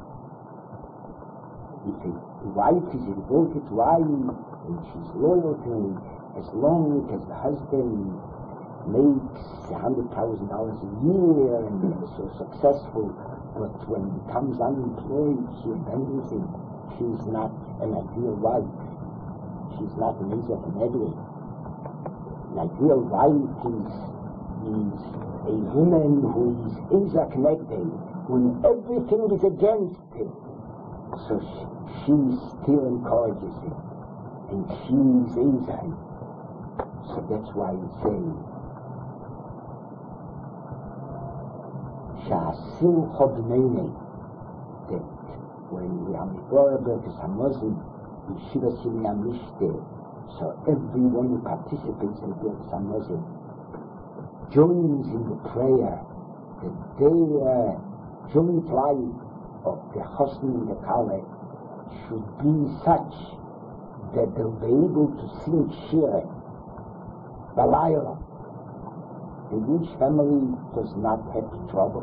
If a wife is a devoted wife and she's loyal to him, as long as the husband makes $100,000 a year and is so successful, but when he becomes unemployed, she abandons him. She's not an ideal wife. She's not an Eza Kenegde. An ideal wife is a woman who is Eza Kenegde when everything is against him. So she still encourages him, and she is Eza. So that's why we say Sha'asim Chodumene, that when we are Mitzvah as a Muslim, Yeshiva Shimei Amishte, so everyone who participates in Birkas HaMazon joins in the prayer that their joint life of the Chosn and the Kale should be such that they'll be able to sing Shir Balayla, and each family does not have trouble.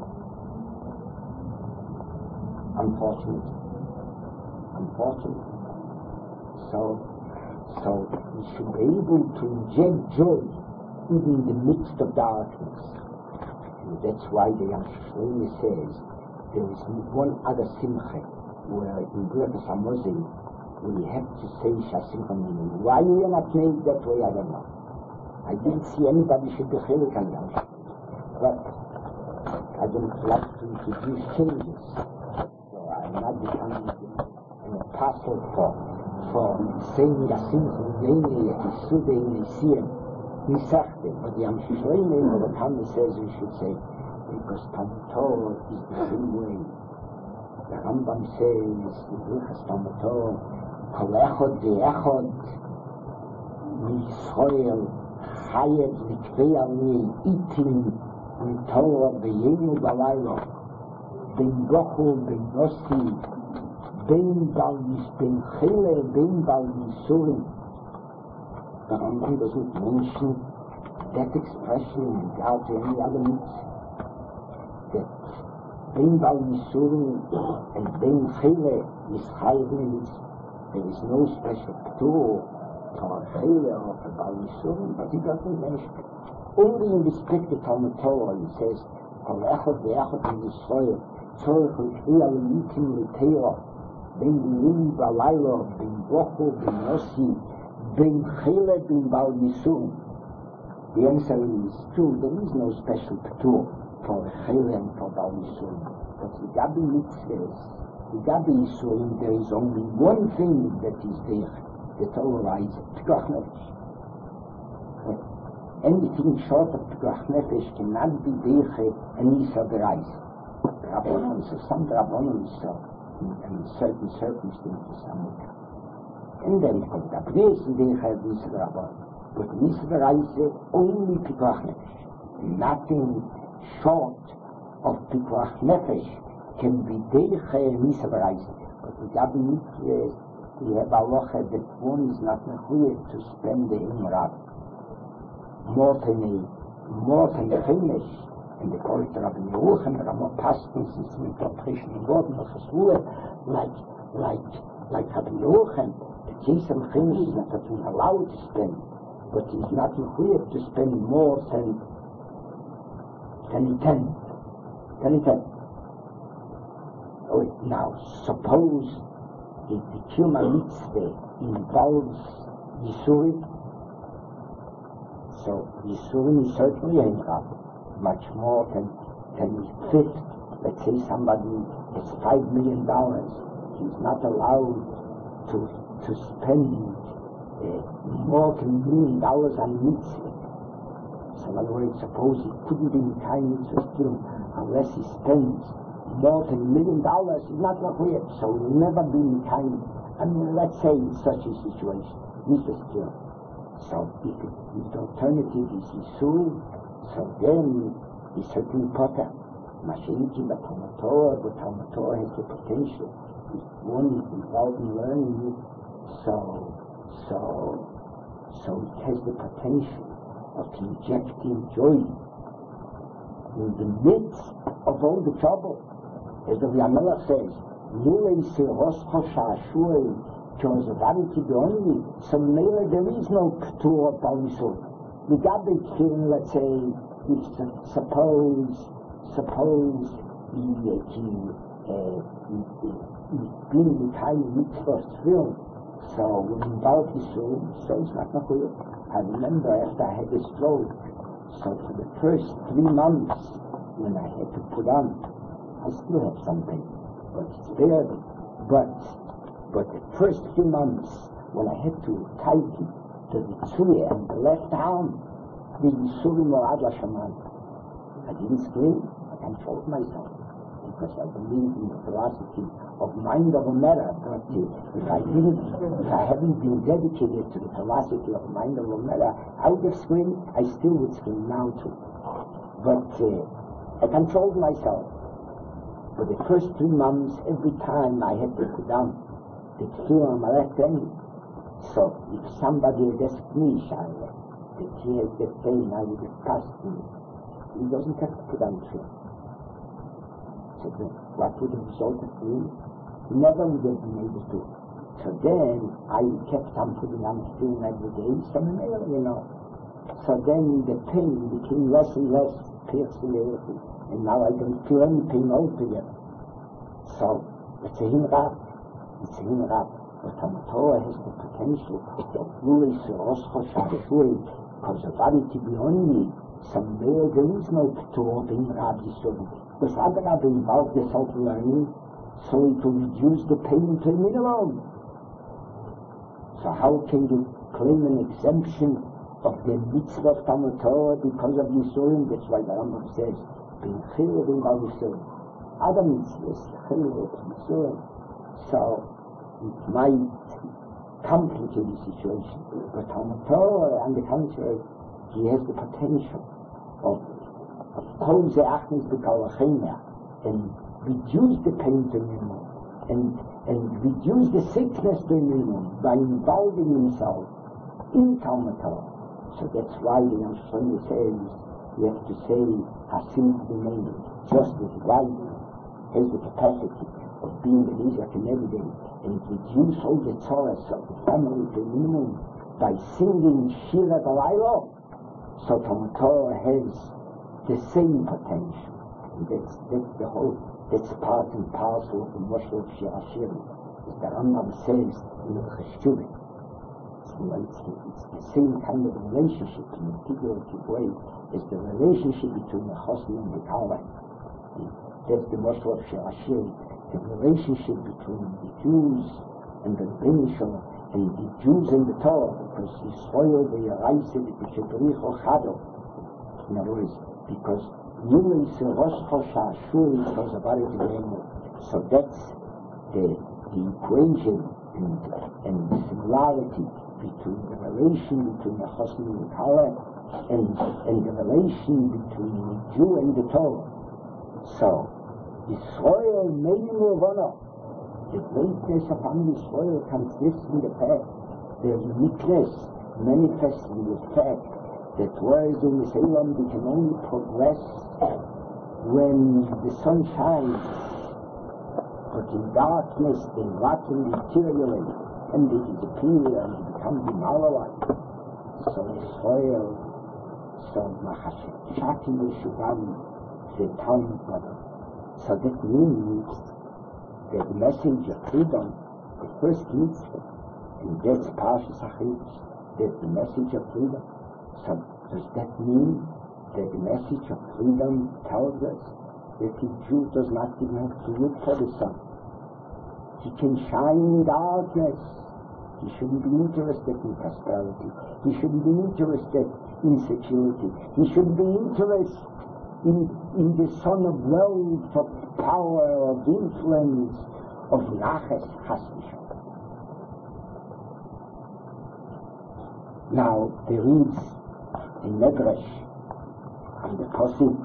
Unfortunately. So we should be able to inject joy even in the midst of darkness. And that's why the Yam Shlomo says there is one other simcha where in Birkas HaMazon we have to say Sha'asim Chodumene. Why we are not made that way, I don't know. I didn't see anybody should be chelik on them. But I don't like to introduce changes. So I'm not becoming an apostle for saying Sha'asim Chodumene at Yisuda in Nisiyim, Nisachtim. But the Yam Shlomo or the Talmud says we should say, because Talmud Torah is the same way. The Rambam says, in Birkas Talmud Torah, Kol echad ve'echad miYisrael Hayed Likvei Alei Itin Torah B'Yenu Balayla Ben Bochur Ben Nossi Ben Chile Ben Bal Yisurim. The Rambam doesn't mention that expression without any other mitzvah. That Ben Bal Yisurim and Ben Chile is Hayed. There is no special p'tur for Chile or for Bal Yisurim, but he doesn't mention it. Only in respect to Talmud Torah, he says, Kol echad ve'echad miYisrael, tzorech l'kvei alei itin l'teirah, ben b'yenu balayla, ben bochur, ben nossi, ben chile, ben Bal Yisurim. The answer is true. There is no special p'tur for Chile and for Bal Yisurim. But Gabi mitzvahs, Gabi Yisurim, there is only one thing that is there that overrides Pekuach Nefesh. Anything short of Pekuach Nefesh cannot be Deiche and Yisa Bereis. Rabbanon, so some Rabbanon, so in certain circumstances, and then for Gabriel is Deiche and Yisa Rabbanon. But Yisa Bereis only Pekuach Nefesh. Nothing short of Pekuach Nefesh can be Deiche and Yisa Bereis. But the Gabi mitzvahs, we have a locha that one is not mechuyev to spend the imrav more than a finish, and the Korite Rabbi Yerucham, the Ramah Paskins, is in interpretation in God, like Rabbi Yerucham, the Jason Chimish is not allowed to spend, but he's not required to spend more than he can. Now, suppose the Kiyuma Mitzvah involves Yisurim, so Yisurim is certainly much more than fifth. Let's say somebody has $5 million. He's not allowed to spend more than $1 million on mitzvah. So in other words, suppose he couldn't be Mikayim mitzvah still unless he spends more than $1 million. He's not required, so he'll never be Mikayim. I mean, let's say in such a situation, mitzvah still. So if the alternative is Yisur, so then he's certainly potter. Mashinki, but Talmud Torah has the potential. If one is involved in learning, so it has the potential of injecting joy in the midst of all the trouble. As the Yamelach says, so maybe there is no Ketur Balisur. The garbage film, let's say, if suppose being the kind of mitzvah film, so when involved in so it's not good. I remember after I had a stroke, so for the first 3 months when I had to put on, I still have some pain, but it's bearable. But the first 3 months when I had to tighten the Ritzuya and the left arm, the Yisurim or Ad Lashaman, I didn't scream, I controlled myself, because I believe in the philosophy of mind over matter. But if I hadn't been dedicated to the philosophy of mind over matter, I would have screamed. I still would scream now too. But I controlled myself. For the first 3 months, every time I had to put down the tefillah on my left hand. So if somebody had asked me, that he has that pain, I would have passed him. He doesn't have to put on tefillah. So what would have resulted for him? He never would have been able to. So then I kept on putting on tefillah every day, so So then the pain became less and less piercing everything. And now I don't feel any pain altogether. So it's a hinrab. But Talmud Torah has the potential of really causality beyond me. Somewhere there is no Torah being Rabbi Yisrael. Because other Rabbi involved the self-learning, so it will reduce the pain to a minimum. So how can you claim an exemption of the mitzvah of Talmud Torah because of Yisrael? That's why the Rambam says, being chilur in Bal Yisrael. Other mitzvahs, chilur of Yisrael. So it might complicate the situation. But Talmud Torah, on the contrary, he has the potential of kol ze'achnis b'kalachenia, and reduce the pain to minimum, and reduce the sickness to minimum by involving himself in Talmud Torah. So that's why the Yom Shlomo says you have to say Hasim B'nei, just as White has the capacity of being the Isaac and every day, and reduce all the tzores of the family to minimum by singing Shira Balaylo. So Talmud Torah has the same potential. And that's part and parcel of the Moshe of Shir Hashirim. As the Rambam says in the Cheshuvah. It's the same kind of relationship in a figurative way as the relationship between the Chosn and the Kalai. That's the Moshe of Shir Hashirim. The relationship between the Jews and the Benishon and the Jews and the Torah, because Yisrael the Yeraisa the Shebrich Ochado. In other words, because Yulei se Rosh Chosha Shuri was about it again. So that's the equation and the similarity between the relation between the Chosn and the Kala and the relation between the Jew and the Torah. So Yisrael made Nirvana. The greatness upon Yisrael consists in the fact their uniqueness manifests in the fact that whereas in this Elam we can only progress when the sun shines, but in darkness they rot and deteriorate, and they disappear and become demoralized. So Israel, so Mahashati Shugam, the Talmud brother. So that means that the message of freedom, the first mitzvah, and that's Parshas Achinuch, that the message of freedom. So does that mean that the message of freedom tells us that the Jew does not even have to look for the sun? He can shine in darkness. He shouldn't be interested in prosperity. He shouldn't be interested in security. He shouldn't be interested in the sun of wealth, of power, of influence, of naches, chas v'shalom. Now there is a medrash on the pasuk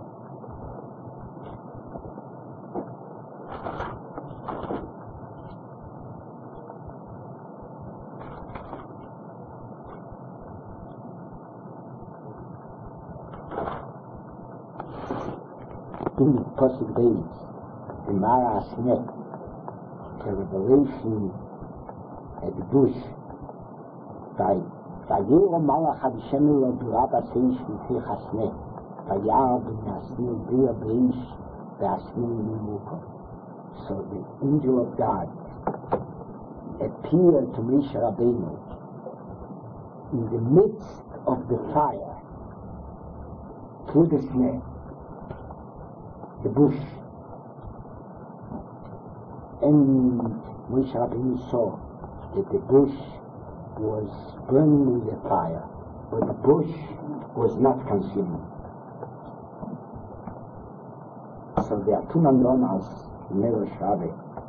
in the pasuk days, the Mara Asnet, the revelation at the bush, by Vayero Malach Hashem lo Birab Aseish V'Tei Chasneh Vayar B'Nasnei B'Ya B'Eish V'Asnei Nimuko. So the angel of God appeared to Moshe Rabbeinu in the midst of the fire through the sneh, the bush, and Moshe Rabbeinu saw that the bush was burning with the fire, but the bush was not consumed. So there are two mandonas in Medrash Rabbe.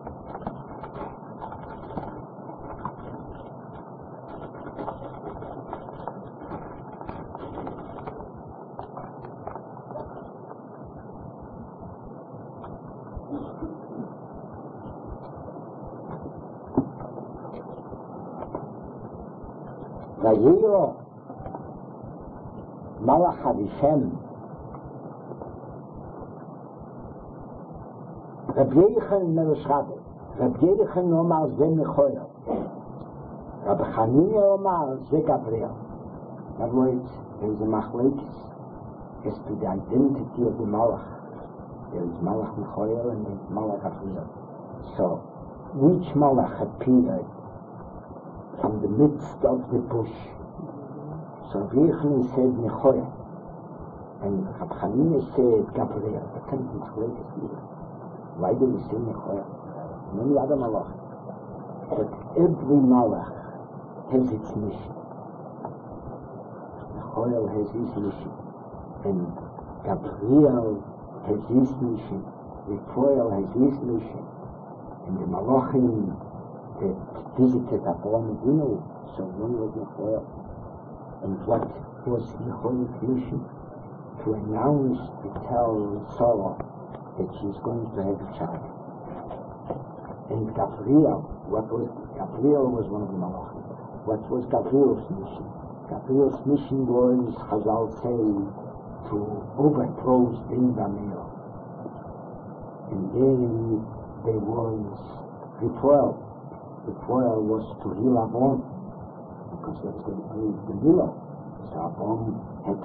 Vayero Malach Hashem Rabbi Yechon Medrash Rabbe. Rabbi Yechon Omar Ze Mechoyer, Rabbi Chanina Omar Ze Gabriel. In other words, there is a machlokes as to the identity of the Malach. There is Malach Mechoyer and there is Malach Gabriel. So which Malach appeared from the midst of the bush? So Rabbi Yechon said Mechoyer, and Rabbi Chanina said Gabriel. That can't be machlokes either. Why do we say Mechoyer? Many other Malach. But every Malach has its mission. Mechoyer has his mission, and Gabriel has his mission, Raphael has his mission, and the Malachim that visited Abraham Avinu, so one was Mechoyer. And what was Mechoyer's mission? To announce, to tell Sarah that she's going to have a child. And Gabriel was one of the Malachim. What was Gabriel's mission? Gabriel's mission was, Chazal say, to overthrow Din Damir. And then there was Raphael. Raphael was to heal Avon, because that's going to be the Mila. So Avon had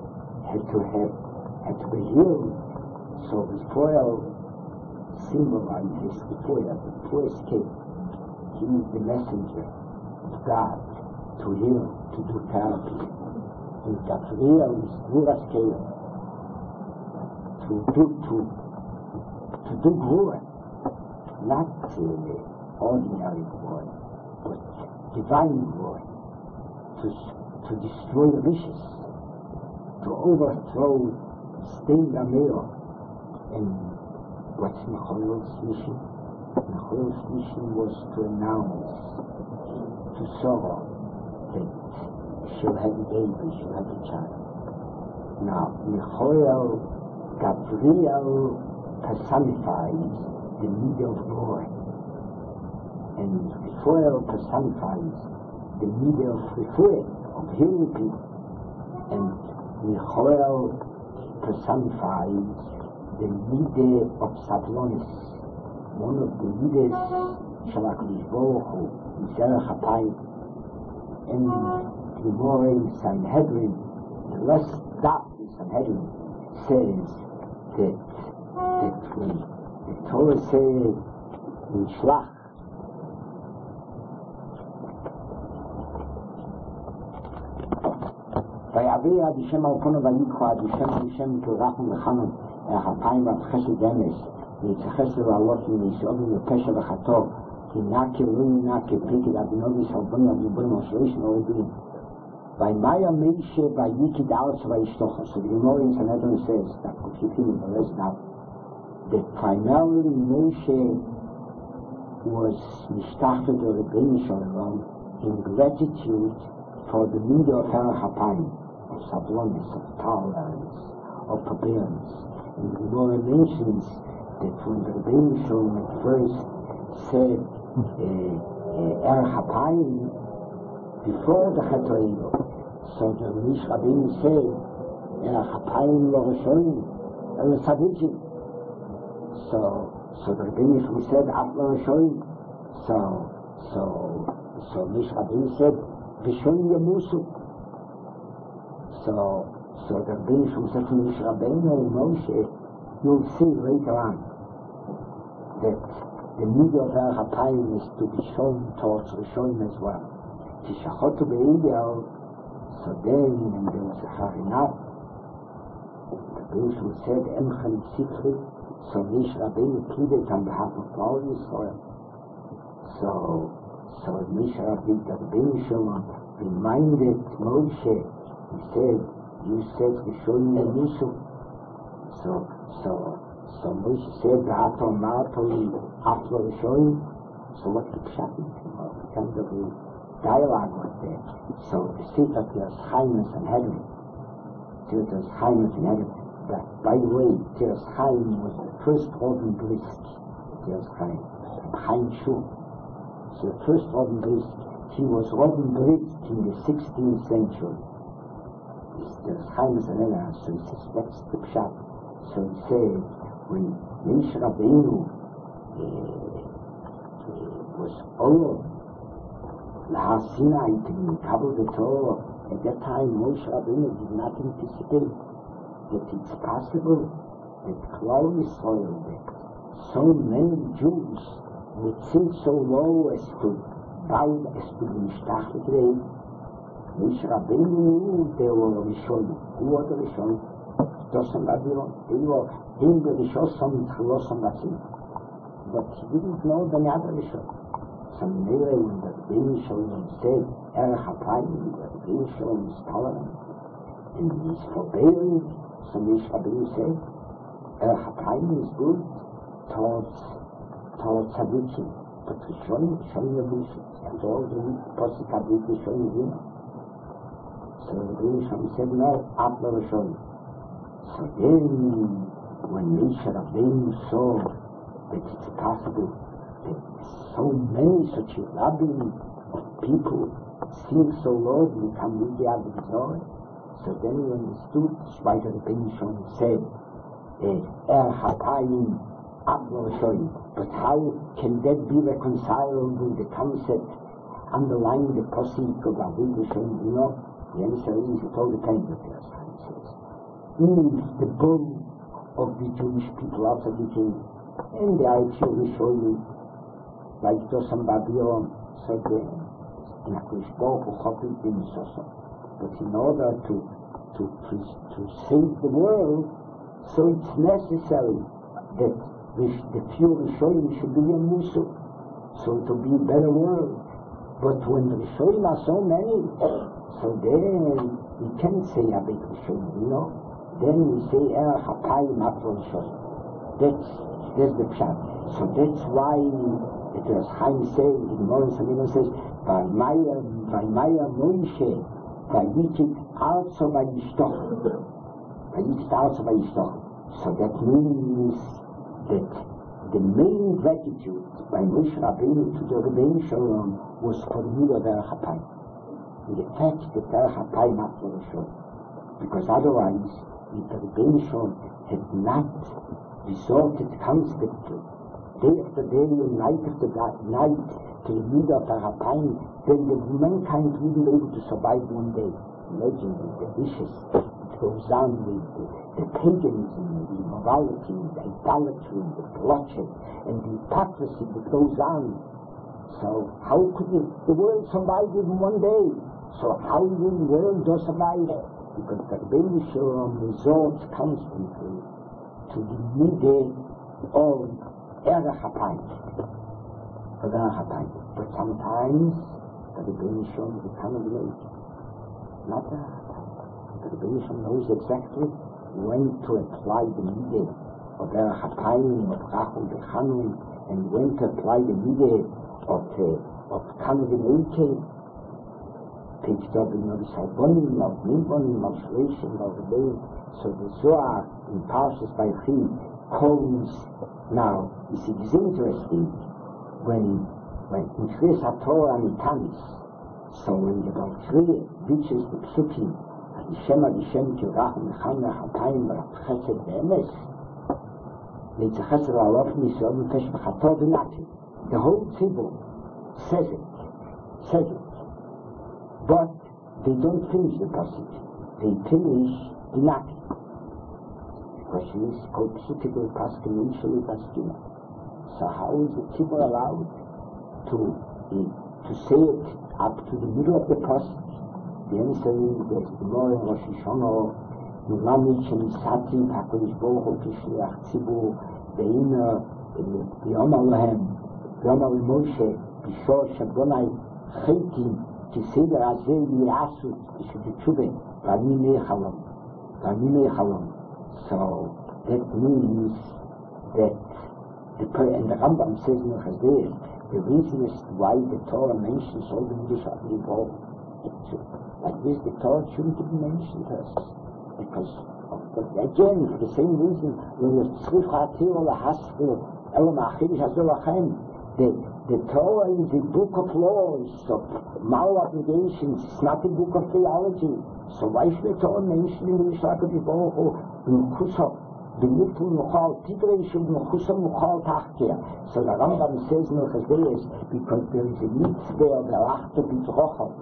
to be healed. So Raphael symbolizes Raphael, the first king. He is the messenger of God to heal, to do therapy. And Gabriel is Gvuras Keil, to do Gvura, not ordinary Gvura, but divine Gvura, to destroy the vicious, to overthrow Stain Damir. And what's Mechoyer's mission? Mechoyer's mission was to announce to Sarah that she'll have a baby, she'll have a child. Now, Mechoyer, Gabriel personifies the need of glory, and Raphael personifies the need of refuah, of healing people, and Mechoyer personifies the leader of Sablonis, one of the leaders, Shalaklish Baruch is Erech HaPayim, and the Gemara in Sanhedrin, the last daf in Sanhedrin, says that when the Torah says in Shlach, ויעביר עד השם על פונו ויקחו עד השם תורחם וחנן Erech HaPayim ועד חסד אמש ויצחס לו עלות ויסעודם לפשע וחטוא כי נקי לא נקי פיקד אבינוביס אלבונים אביבונים השלוש נורדים וימיה מיישה ויקד ארץ וישתוחה. So the Gemara in Sanhedrin says that if you feel the rest now that primarily Moshe was mishtachted or Rebbeinu Shalom in gratitude for the leader of Erech HaPayim, of Sablonis, of tolerance, of forbearance. And the Gemara mentions that when the Rebbeinu Shalom at first said Erech HaPayim before the Chatoim, so the Rish Rabbeinu said Erech HaPayim lo Rishonim, el Tzadikim. So the Rebbeinu Shalom said Af lo Rishonim. So Rish Rabbeinu said Rishonim Yamusu. So the Rebbeinu Shalom said to Rish Rabbeinu and Moshe, you'll see later on that the leader of Erech HaPayim is to be shown towards Rishonim as well. Tishachotu be'idel, so then when there was a Charinat, the Rebbeinu Shalom said, Emchel Sifri, so Rish Rabbeinu pleaded on behalf of all Israel. So Rish Rabbeinu, the Rebbeinu Shalom reminded Moshe, he said, you said Rishonim Yamusu. So Moshe said, V'ato ma'atoli after Rishonim. So what's the pshat? What kind of dialogue was there? So the Sifat was Chaim and Sanhedrin. There's Chaim and Sanhedrin. But by the way, Teres Chaim was the first Roden Brisk. Teres Chaim. Chaim Shul. So the first Roden Brisk, he was Roden Brisk in the 16th century. Teres Chaim and Sanhedrin, so he says, what's the pshat? So he said, when Moshe Rabbeinu was old, Lahar Sinai to cover the Torah, at that time Moshe Rabbeinu did not anticipate that it's possible that Klal Yisrael, that so many Jews would sink so low as to be mishtachlet. Moshe Rabbeinu knew they were Rishonim. Who were the Rishonim? Dosan Babylon. They were in the Rishonim, Chalosim Basim. But he didn't know the other Rishonim. So maybe when the Rebbeinu Shalom said Erech HaPayim, the Rebbeinu Shalom is tolerant and he is forbearing. So Rish Rabbeinu said, Erech HaPayim is good towards Tzadikim, but Rishonim Yamusu, and all the Posik Abit Rishonim Yina. So the Rebbeinu Shalom said, no, Af lo Rishonim. So then, when Rish Rabbeinu saw that it's possible that so many such a rabbi of people sing so low, they come with the Abid Zohar. So then he understood, why the Rebbeinu Shalom said, Erech HaPayim, Af lo Rishonim. But how can that be reconciled with the concept underlying the Posik of Abid Rishonim? You know, the answer is, it all depends on the Hashem says. If the bone of the Jewish people after the king, and the idea of Rishonim, like Dosan Babylon, so the Nakush Baruch Hu Chopin in Sosa. But in order to save the world, so it's necessary that the few Rishonim should be in Musu, so it will be a better world. But when the Rishonim are so many, so then we can't say a big Rishonim, you know. Then we say Erech HaPayim after Rishonim. That's the pshat. So that's why it was Chaim saying, in Morris Amino says, Vaymaya Moshe, Vayikit also Vayishtoch. Vayikit also Vayishtoch. So that means that the main gratitude by Moshe Rabbeinu to the Rebbeinu Shalom was for the leader of Erech HaPayim. The fact that Erech HaPayim after Rishonim. Because otherwise, if the Rebbeinu had not resorted constantly, day after day and night after night, to the middle of the Rapine, then the mankind wouldn't be able to survive one day. Imagine the vicious it goes on with the paganism, the immorality, the idolatry, the bloodshed, and the hypocrisy that goes on. So how could the world survive in one day? So how will the world survive? Because the Rebbeinu Shalom resorts constantly to the middle of Erech HaPayim. But sometimes the Rebbeinu Shalom is a kind of age. Not the Rebbeinu Shalom knows exactly when to apply the middle of Erech HaPayim, of Rachum V'Chanun, and when to apply the middle of Kanavin Eike, picked up in the Sarbonim, of Nimbonim, of Shleishim, of the day. So the Zohar in Parshas Vaychi calls now. You see, it's interesting when in Kriyas HaTorah and Tanis. So when the Balchri reaches the Psukim, Hashem Tirachum Mechanech HaPayim Chesed Ve'emes, Leitz Chesed Alof Nisol Mefesh B'Chator B'Nati. The whole Tzibur says it. But they don't finish the pasuk. They finish the Nati. The question is, called Psukim Paskin Inshali Paskina. So how is the Tzibur allowed to say it up to the middle of the pasuk? The answer is that the Gemara in Rosh Hashanah, Mamich and Sati, HaKadosh Baruch Hu Kishliach Tzibur, Ve'ina, V'yomar Lahem, V'yomar Moshe, B'shor Shabbonai, Chaitim, Kiseder Azeh Yasut, Kishutube, V'ani Mechalom. So that means that and the Rambam says in Chazir, the reason is why the Torah mentions all the Midrash involved. Like this, the Torah shouldn't have been mentioned to us. Because, again, for the same reason, when the Torah is a book of laws, of moral obligations, it's not a book of theology. So why should the Torah mention in the Yishak of the Baruch Hu, so the Rambam says in Chazdeis, because there is a mitzvah of the Achta B'Tzrochel,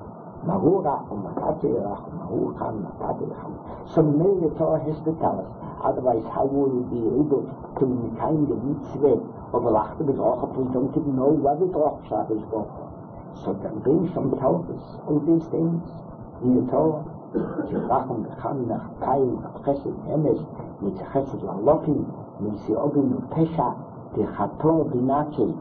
so maybe the Torah has to tell us, otherwise how will we be able to maintain the mitzvah of the Achta B'Tzrochel? We don't even know what the Torah is for. So the Rebbeinu tells us all these things in the Torah. Rachum V'Chanun Chayim Chesed Emes Mitz Chesed L'Alofim Mitz Obim Pesha V'Chator B'Nati.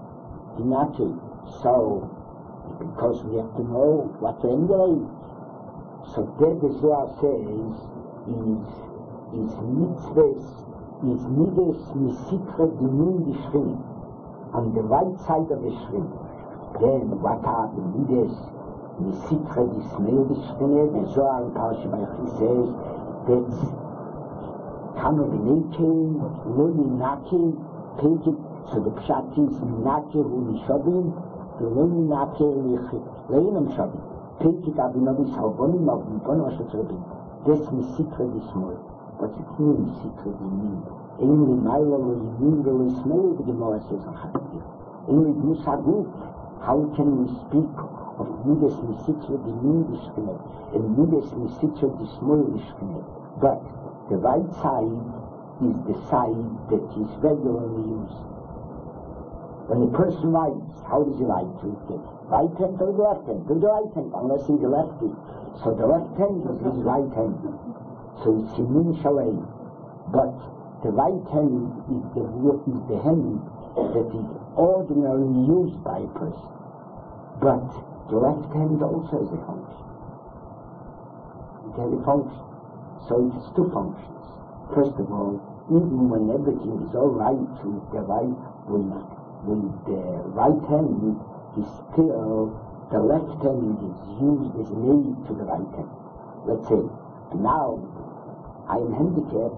So because we have to know what to emulate. So there the Zohar says is mitzvahs, is midas misikre dinim b'shrim, on the right side of the shrim. Then what are the midas misikre dismei b'shrim? The Zohar in Parashah Vaychi says that's kano v'neikein, lo minakein, pegit. So the pshat is minake hu nishabim, ולא מנעקר לאינם שווים. פייטית אבינובי סרבונים אבינבונו אשר צרבים. דס מסיקרה דשמאל. What's it mean, מסיקרה דמין? אין לי מיילה לא ימין ולא שמאל בגמור הסזר חדיר. אין לי דמוס הגוף. How can we speak of מידס מסיקרה דמין בשכנה and מידס מסיקרה דשמאל בשכנה? But the right side is the side that is regularly used. When a person writes, how does he write? To the right hand or the left hand? To the right hand, unless he's a lefty. So the left hand is his right hand. So it's Simin Shalei. But the right hand is the hand that is ordinarily used by a person. But the left hand also has a function. It has a function. So it has two functions. First of all, even when everything is all right with the right the right hand is still, the left hand is used as an aid to the right hand. Let's say, now I am handicapped,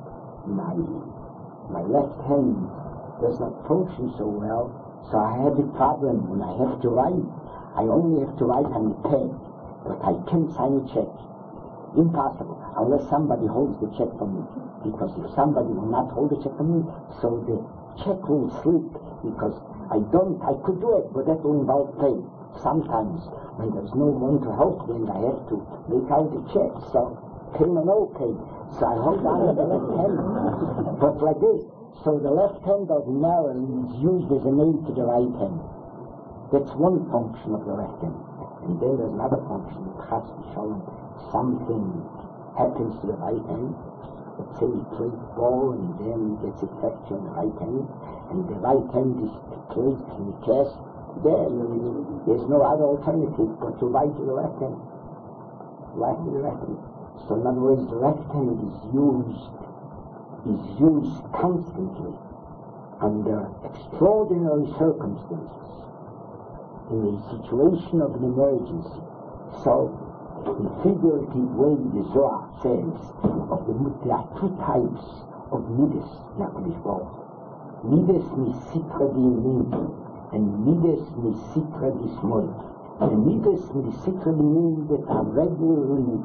my left hand does not function so well, so I have a problem when I have to write. I only have to write on the pad, but I can't sign a check. Impossible, unless somebody holds the check for me. Because if somebody will not hold the check for me, so the check will slip, because I could do it, but that will involve pain. Sometimes, when there's no one to help, then I have to make out the check, so pain or no pain. So I hold on to the left hand, but like this. So the left hand ordinarily is used as an aid to the right hand. That's one function of the left hand. And then there's another function, perhaps to show something happens to the right hand. Let's say he plays ball and then gets a fracture in the right hand, and the right hand is placed in the chest. Then there's no other alternative but to right to the left hand. Right to the left hand. So in other words, the left hand is used constantly under extraordinary circumstances in a situation of an emergency. So, in a figurative way, the Zohar says there are two types of midas in HaKadosh Baruch Hu. Midas misitra d'yamin and midas misitra d'shmol. The midas misitra d'yamin that are regularly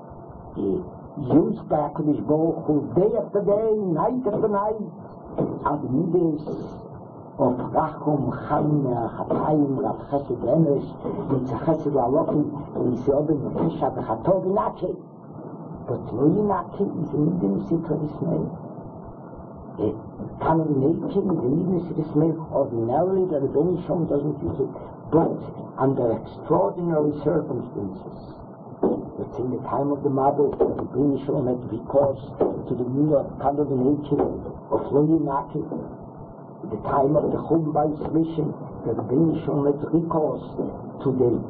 used by HaKadosh Baruch Hu day after day, night after night, are the midas of Rachum, Chayna, Chatayim, Rav Chesed Emes, Mitzah Chesed Alokim, Nisiyobim, Pesha, Bechatov, Inake. But Lo Inake is a midah misitra d'shmol. Condemnation is a midah misitra d'shmol. Ordinarily, the Rebbeinu Shalom doesn't use it, but under extraordinary circumstances. It's in the time of the Mabul, the Rebbeinu Shalom had recourse to the midah of condemnation of Lo Inake. The time of the Chumbay mission, the Rebbeinu Shalom had recourse to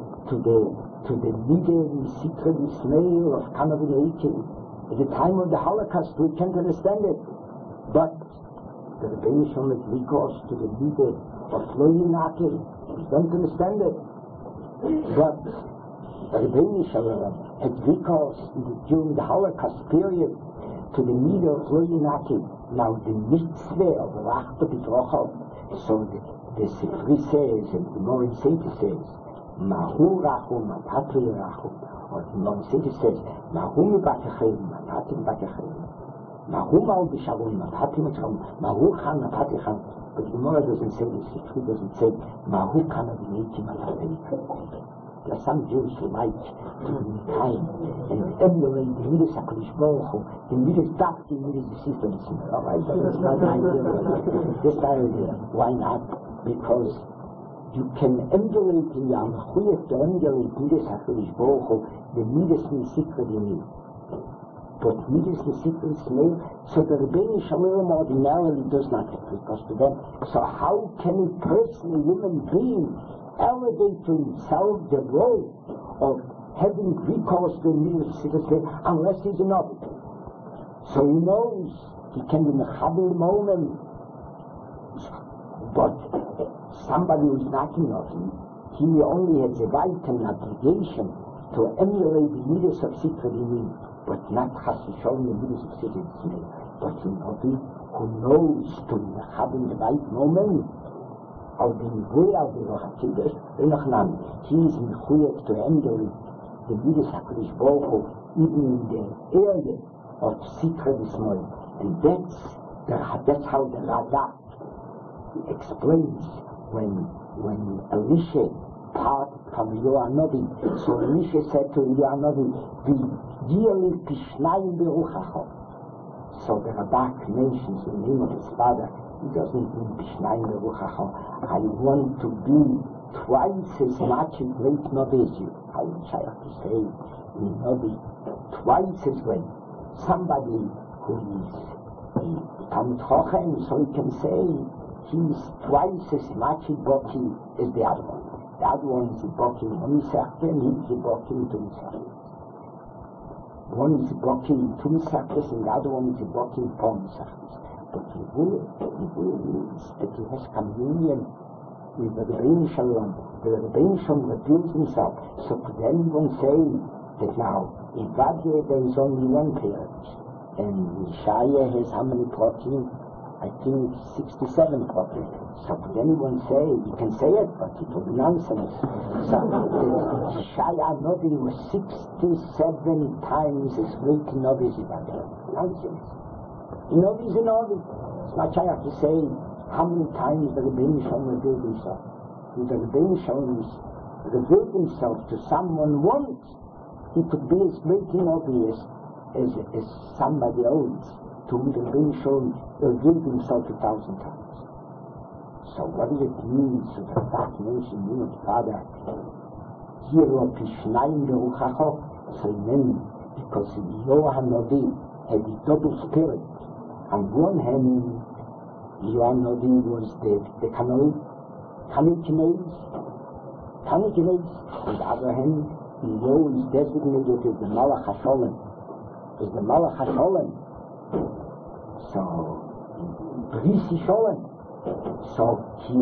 the midah misitra d'shmol of condemnation. At the time of the Holocaust, we can't understand it, but the Rebbeinu Shalom had recourse to the midah of Lo Inake. We don't understand it, but the Rebbeinu Shalom had recourse during the Holocaust period to the midah of Lo Inake. Now the mitzvah of Rachta B'Trochav, so the Sifri says, and the Morim Sefer says, Mahu Rachum, Matati Rachum, or the Morim Sefer says, Mahu Mibatachim, Matati Mibatachim, Mahu Ma'u B'Shalom, Matati Mitzchom, Mahu Chan, Matati Chan. But the Gemara doesn't say this, the Sifri doesn't say, Mahu Chan Adiniti Matati. There are some Jews who like to be kind and emulate the midas HaKadosh Baruch Hu, the midas Dafti, the midas Misitra d'shmol. All right, that's not my idea. That's not idea. Why not? Because you can emulate in Yam Chuyef to emulate midas HaKadosh Baruch Hu, the midas Misitra d'yamin. But midas Misitra d'shmol, so the Rebbeinu Shalom ordinarily does not have recourse to them. So how can a person, a human being, elevate to himself the role of having recourse to the midah misitra d'shmol unless he's a Navi? So he knows he can be mechaber moment, but somebody who's not a Navi, he only has a right and obligation to emulate the midas of sitra d'yamin, but not chas v'sholom the midas of sitra d'shmol. But a Navi who knows to be mechaber in the right moment, al den way al den Rochatzidus, he is mechuyev to emulate the midas HaKadosh Baruch Hu, even in the area of Sitra d'shmol. And that's how the Radak explains when Elisha parted from Eliyahu Hanavi. So Elisha said to Eliyahu Hanavi, V'yili pishnayim beruchacho. So the Radak mentions the name of his father. He doesn't mean Bishnayim Beruchacho. I want to be twice as much a great Navi as you. How would I have to say in Navi? Twice as great. Somebody who is Talmid Chochem, so he can say he's twice as much a Boki as the other one. The other one is a Boki in one Masechta, and he's a Boki in two Masechtas. One is a Boki in two Masechtas, and the other one is a Boki in four Masechtas. But Yivul means that he has communion with the Rebbeinu Shalom. The Rebbeinu Shalom reveals himself. So could anyone say that now, in Vadya there is only one parent, and Yeshaya has how many 14? I think 67 probably. So could anyone say, you can say it, but it will be nonsense. So the Shaya Novi was 67 times as great Novi as Ibadah. Nonsense. Novi is a Novi. It's not Shaya to say how many times the Rebbeinu Shalom revealed himself. If the Rebbeinu Shalom revealed himself to someone once, he could be as great and obvious as somebody else to whom the Rebbeinu Shalom revealed himself 1,000 times. So what does it mean to the fact mention you and Father? Here of Pishnayim Beruchacho, so then, because Yohan Novi had the double spirit. On one hand, Yohan Novi was the Kanoi on the other hand, Yo is designated as the Malach HaSholem. So, Brisi Sholem. So he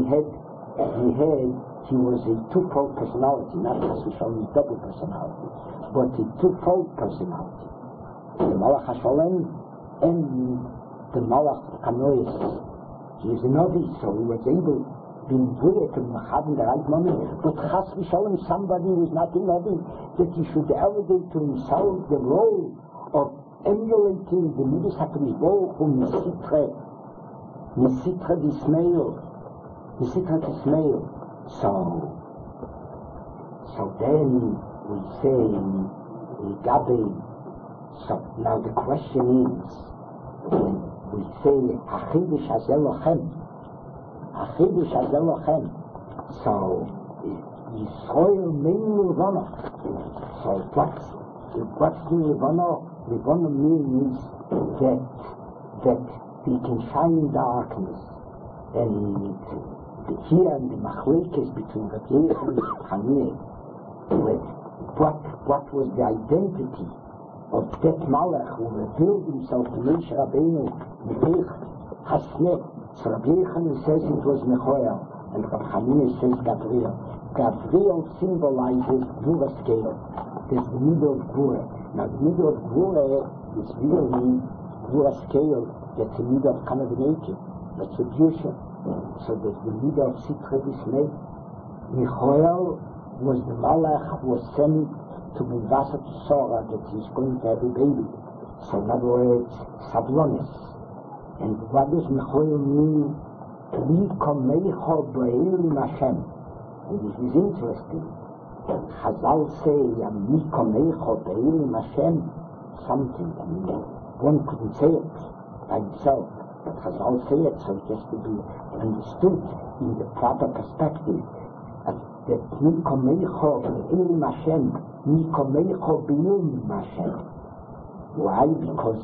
was a two-fold personality, not just a double personality, but a two-fold personality. The Malach HaSholem and the Malach Kanois. He is a Novi, so he was able being good to have in the right moment, but Chas v'Sholem, somebody who is not in Novi, that he should elevate to himself the role of emulating the Midas HaKadosh Baruch Hu Misitra D'Ismail. So then we say Gabi. So now the question is, when we say Achidush Hazelochem, so Yisrael mean Nirvana. So what's the Nirvana? Nirvana means that we can shine in darkness. And here in the Machlekes between the Yehuda and Hanine, what was the identity of that Malach who revealed himself to Moshe Rabbeinu with Hasneh? So Rabbi Yochanan says it was Mechoel, and Rabbi Hanine says Gabriel. Gabriel symbolizes Gvura scale. There's the middle of Gvura. Now the middle of Gvura is really Gvura scale that's the middle of Kanav that's a Yusha. So there's the middle of Sitra D'Ismail. Mechoel was the Malach who was sent to bring Vasa to Sora that he's going to have a baby. So in other words, Sablonis. And what does Mechoel mean? Mikomecho B'Elim Hashem. And this is interesting. Chazal say, Mikomecho B'Elim Hashem, something. I mean, one couldn't say it by himself, but Chazal say it, so it has to be understood in the proper perspective. That Mikomecho B'Elim Hashem, Mikomecho B'Elim Hashem. Why? Because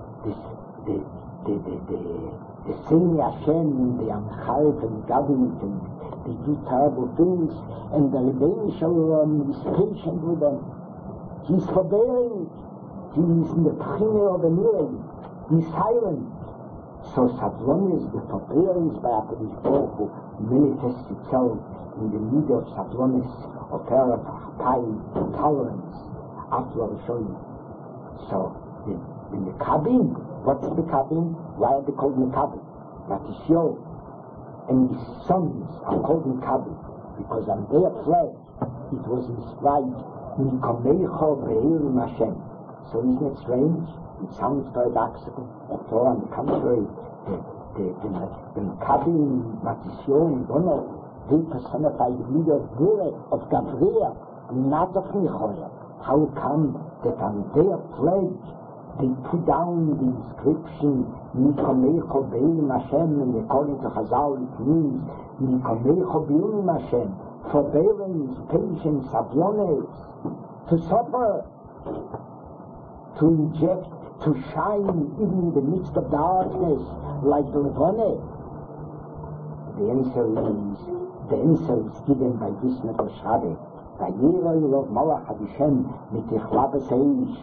the same Hashem, the Amcharif and government, and they do terrible things, and the Rebbeinu Shalom is patient with them. He's forbearing. He is in the Pchine of the Mirror. He's silent. So Sablonis, the forbearance by HaKadosh Baruch Hu, manifests itself in the middle of Sablonis, of Erev, Chaim, tolerance, after Rishonim. So the Mekabim. What's the Mekabim? Why are they called Mekabim? Matisyo and his sons are called Mekabim because on their flesh it was inscribed Mikomecho B'Elim Hashem. So isn't it strange? It sounds paradoxical. After all, on the contrary, the Mekabim, Matisyo and Bono, they personify the leader of Gabriel, not of Mechoel. How come that on their pledge they put down the inscription Mikomecho B'Elim Hashem, and according to Chazal it means Mikomecho B'Elim Hashem, forbearance, patience, sablones, to suffer, to inject, to shine even in the midst of darkness, like the Levone. The answer is given by this Medrash Rabbe. Vayirei Lov Malach Hashem mitechlabes Eish.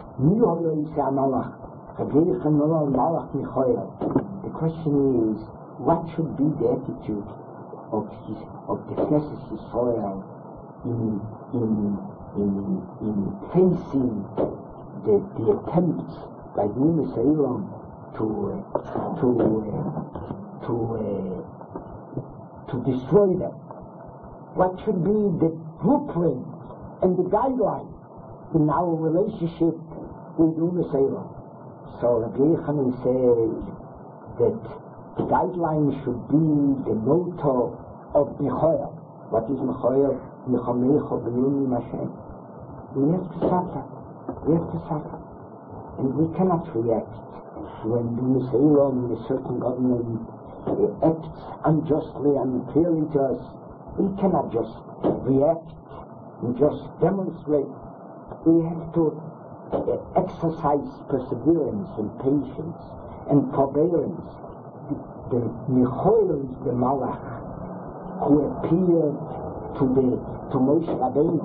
The question is, what should be the attitude of the Knesset Yisrael in facing the attempts by the Yisraelim to destroy them? What should be the blueprint and the guideline in our relationship with Umm Salem? So Rabbi Yochanan says that the guideline should be the motto of Mechoyer. What is Mechoyer? Mechomecho b'yunim Hashem. We have to suffer. We have to suffer. And we cannot react when Umm Salem, a certain government, acts unjustly and unfairly to us. We cannot just react and just demonstrate. We have to exercise perseverance and patience and forbearance. The Mechoyer is the Malach who appeared to Moshe Rabbeinu.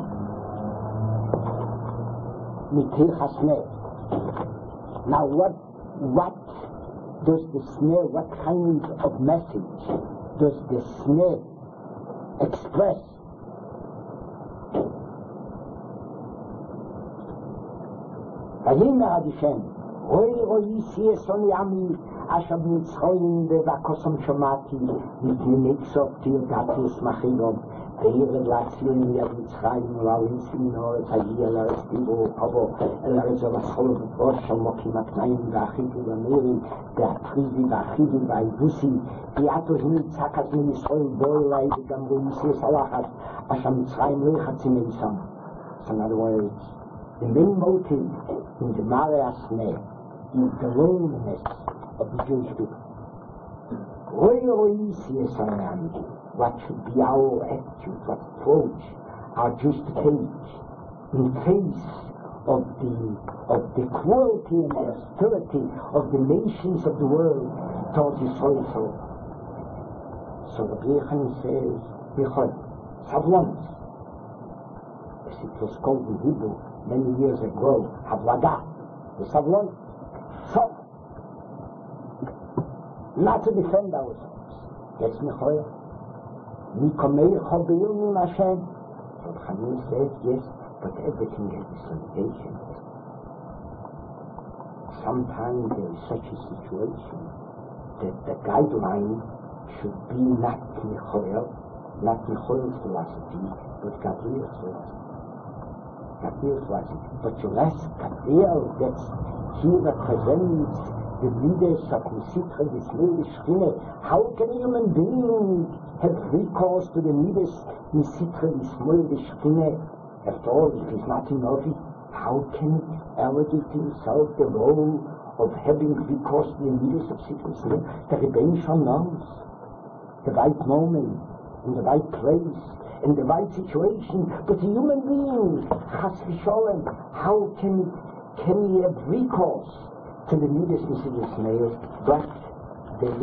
Mitir Hasneh. Now what does the snare, what kind of message does the snare express? Vayimer Hashem, roi siyesoni ami, asher b'mitzrayim b'vakosam shomati, mipnei tzok tirdatis machilom, ve'ered l'atzilin yad mitzrayim, v'alinsim noretz hagiya l'eretz divu, hobo, l'eretz v'aschol v'rosh shomokim atnayim v'achidu v'amirim, v'atrivi v'achidu v'ayivusi, v'yato hini tzakas minisroim bo'elai v'gamru yisiyes halachas, asher mitzrayim lechatzim eisam. So in other words, the main motive in the Mare Asneh is the loneliness of the Jewish people. What should be our attitude, what approach, our just take in face of the cruelty and the hostility of the nations of the world towards Yisrael. So Rabbi Yochanan says, Savlonus, as it was called in Hebrew many years ago, Havlaga, the Savlon, so, not to defend ourselves. That's Mechoyer. Mikomecho b'yunim Hashem. So Chaim says, yes, but everything has its limitations. Sometimes there is such a situation that the guideline should be not Mechoyer's philosophy, but Gabriel's philosophy. But you ask Gabriel, that's he represents the leaders of Misitra, the Smil Shchine. How can a human being have recourse to the leaders Misitra, the Smil Shchine? After all, if he's not in Novi, how can he elevate himself the role of having recourse to the leaders of Sitra Smil? The Rebbeinu Shalom knows the right moment, in the right place, in the right situation, but a human being, Chas v'Sholem, how can he have recourse to the leaders of Israel? But there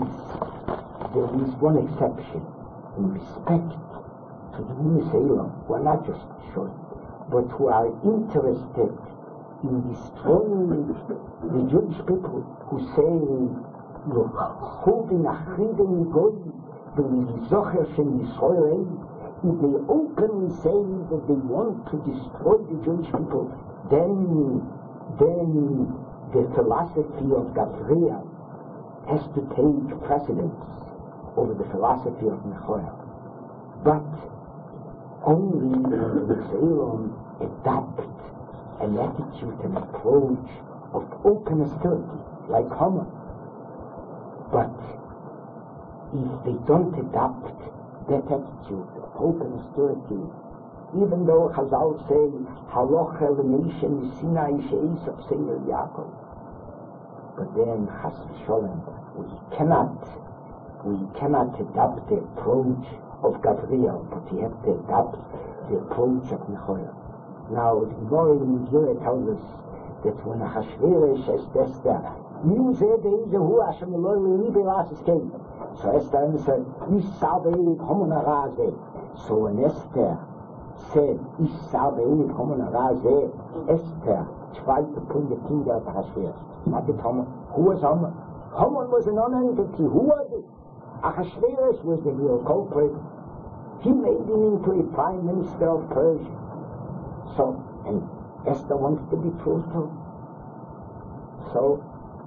is one exception. In respect to the Israel, who are not just short, but who are interested in destroying the Jewish people, who say, look, holding Achridem Goy, the Zocher Shem Yisrael, if they openly say that they want to destroy the Jewish people, then the philosophy of Gabriel has to take precedence over the philosophy of Mechoyer. But only when the Israelim adopt an attitude and approach of open hostility, like Haman. But if they don't adopt that attitude of open hostility, even though Chazal say, Haloch elimination is Sinai Sheis of Seir Yaakov, but then Chas v'Sholem, we cannot adopt the approach of Gabriel, but we have to adopt the approach of Mechoyer. Now, the Gemara in Megillah tells us that when Achashverosh asked Esther, so Esther answered, so when Esther said, Esther tried to pull the finger of Achashverosh. Not the Haman. Who was Haman? Haman was a non-entity. Who was it? Achashverosh was the real culprit. He made him into a prime minister of Persia. So, and Esther wanted to be truthful. So,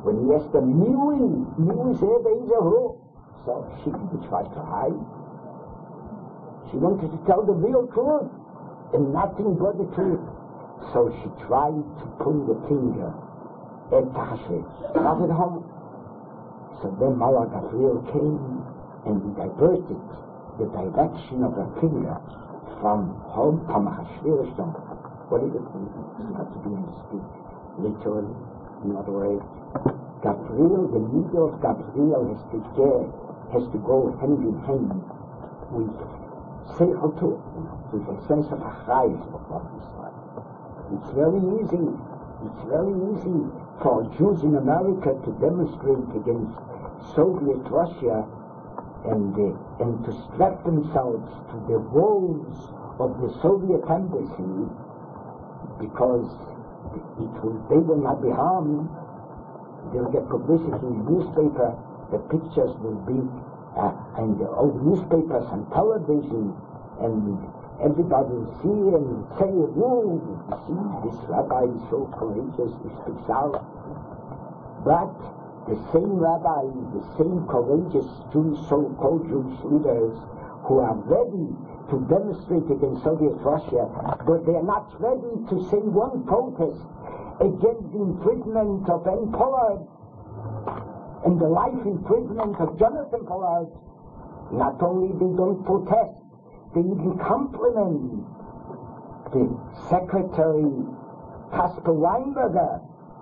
When he asked her, Miwi said, so she didn't try to hide. She wanted to tell the real truth and nothing but the truth. So she tried to pull the finger at Tasha, not at home. So then Malach Gabriel came and he diverted the direction of her finger from home to Achashverosh. What is it? It has to be understood literally. In other words, Gabriel, the leader of Gabriel has to go hand in hand with Seichel too, with a sense of Achayus of what is right. It's very easy for Jews in America to demonstrate against Soviet Russia and to strap themselves to the walls of the Soviet embassy because they will not be harmed. They'll get publicity in the newspaper, the pictures will be in the old newspapers and television, and everybody will see and say, "Whoa, see, this rabbi is so courageous, he speaks out." But the same rabbis, the same courageous Jewish, so-called Jewish leaders who are ready to demonstrate against Soviet Russia, but they are not ready to say one protest against the imprisonment of N. Pollard and the life imprisonment of Jonathan Pollard. Not only they don't protest, they even compliment the Secretary Kasper Weinberger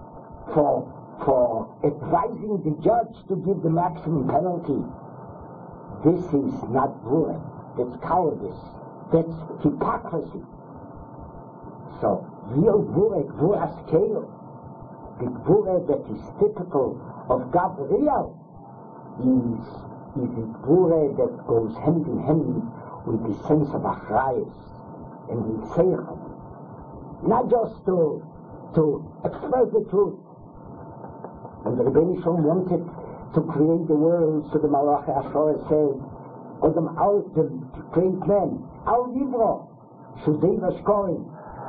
for advising the judge to give the maximum penalty. This is not Vura. That's cowardice. That's hypocrisy. So, real Vura scale, the Vura that is typical of Gabriel, is the Vura that goes hand in hand with the sense of Achrayus and the Seichel. Not just to express the truth. And the Rebbeinu Shalom wanted to create the world, so the Malachi Ashora said, the great men, Al Yivro, Shudei Vashkorim.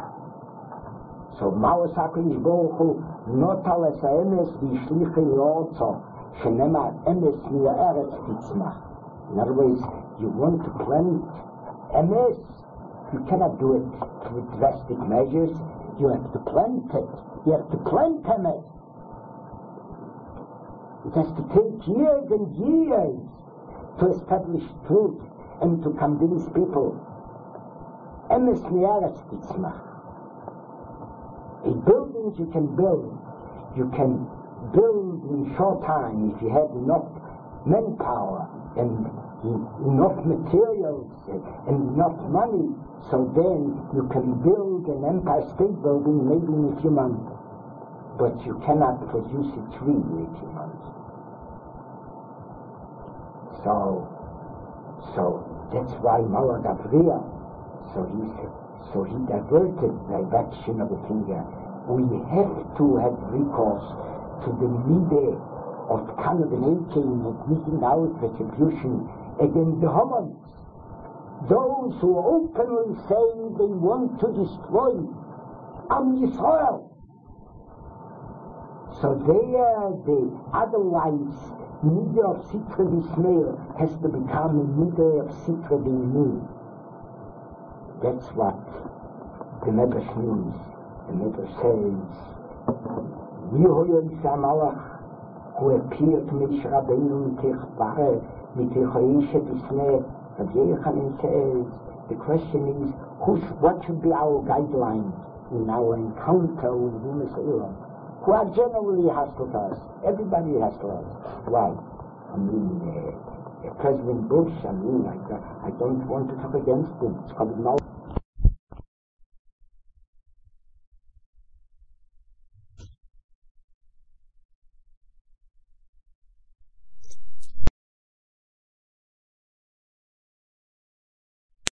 So Malas HaKadosh Baruch Hu, Notal es ha'emes v'yishlichei l'orzo, shenemar emes mi'eretz titzmach. In other words, you want to plant emes, you cannot do it with drastic measures. You have to plant it. You have to plant emes. It has to take years and years to establish truth and to convince people. Emes mi'eretz titzmach. A building you can build in short time if you have enough manpower and enough materials and enough money. So then you can build an Empire State Building maybe in a few months, but you cannot produce a tree in a few months. So that's why Malach Gabriel. So he diverted the direction of the finger. We have to have recourse to the midah of Kanav and Akein of meeting out retribution against the Hamans. Those who openly say they want to destroy Am Yisrael. So the otherwise midah of Sitra B'Yisrael has to become a midah of Sitra B'Yimim. That's what the Medrash means. The Medrash says, Yehoyah Malach, who appeared to Moshe Rabbeinu Mitech Ha'eshet Isneh. Rabbi Yochanan says, the question is, what should be our guidelines in our encounter with Umas Elam, who are generally hostile to us? Everybody is hostile to us. Why? I mean, President Bush, I don't want to talk against him. It's called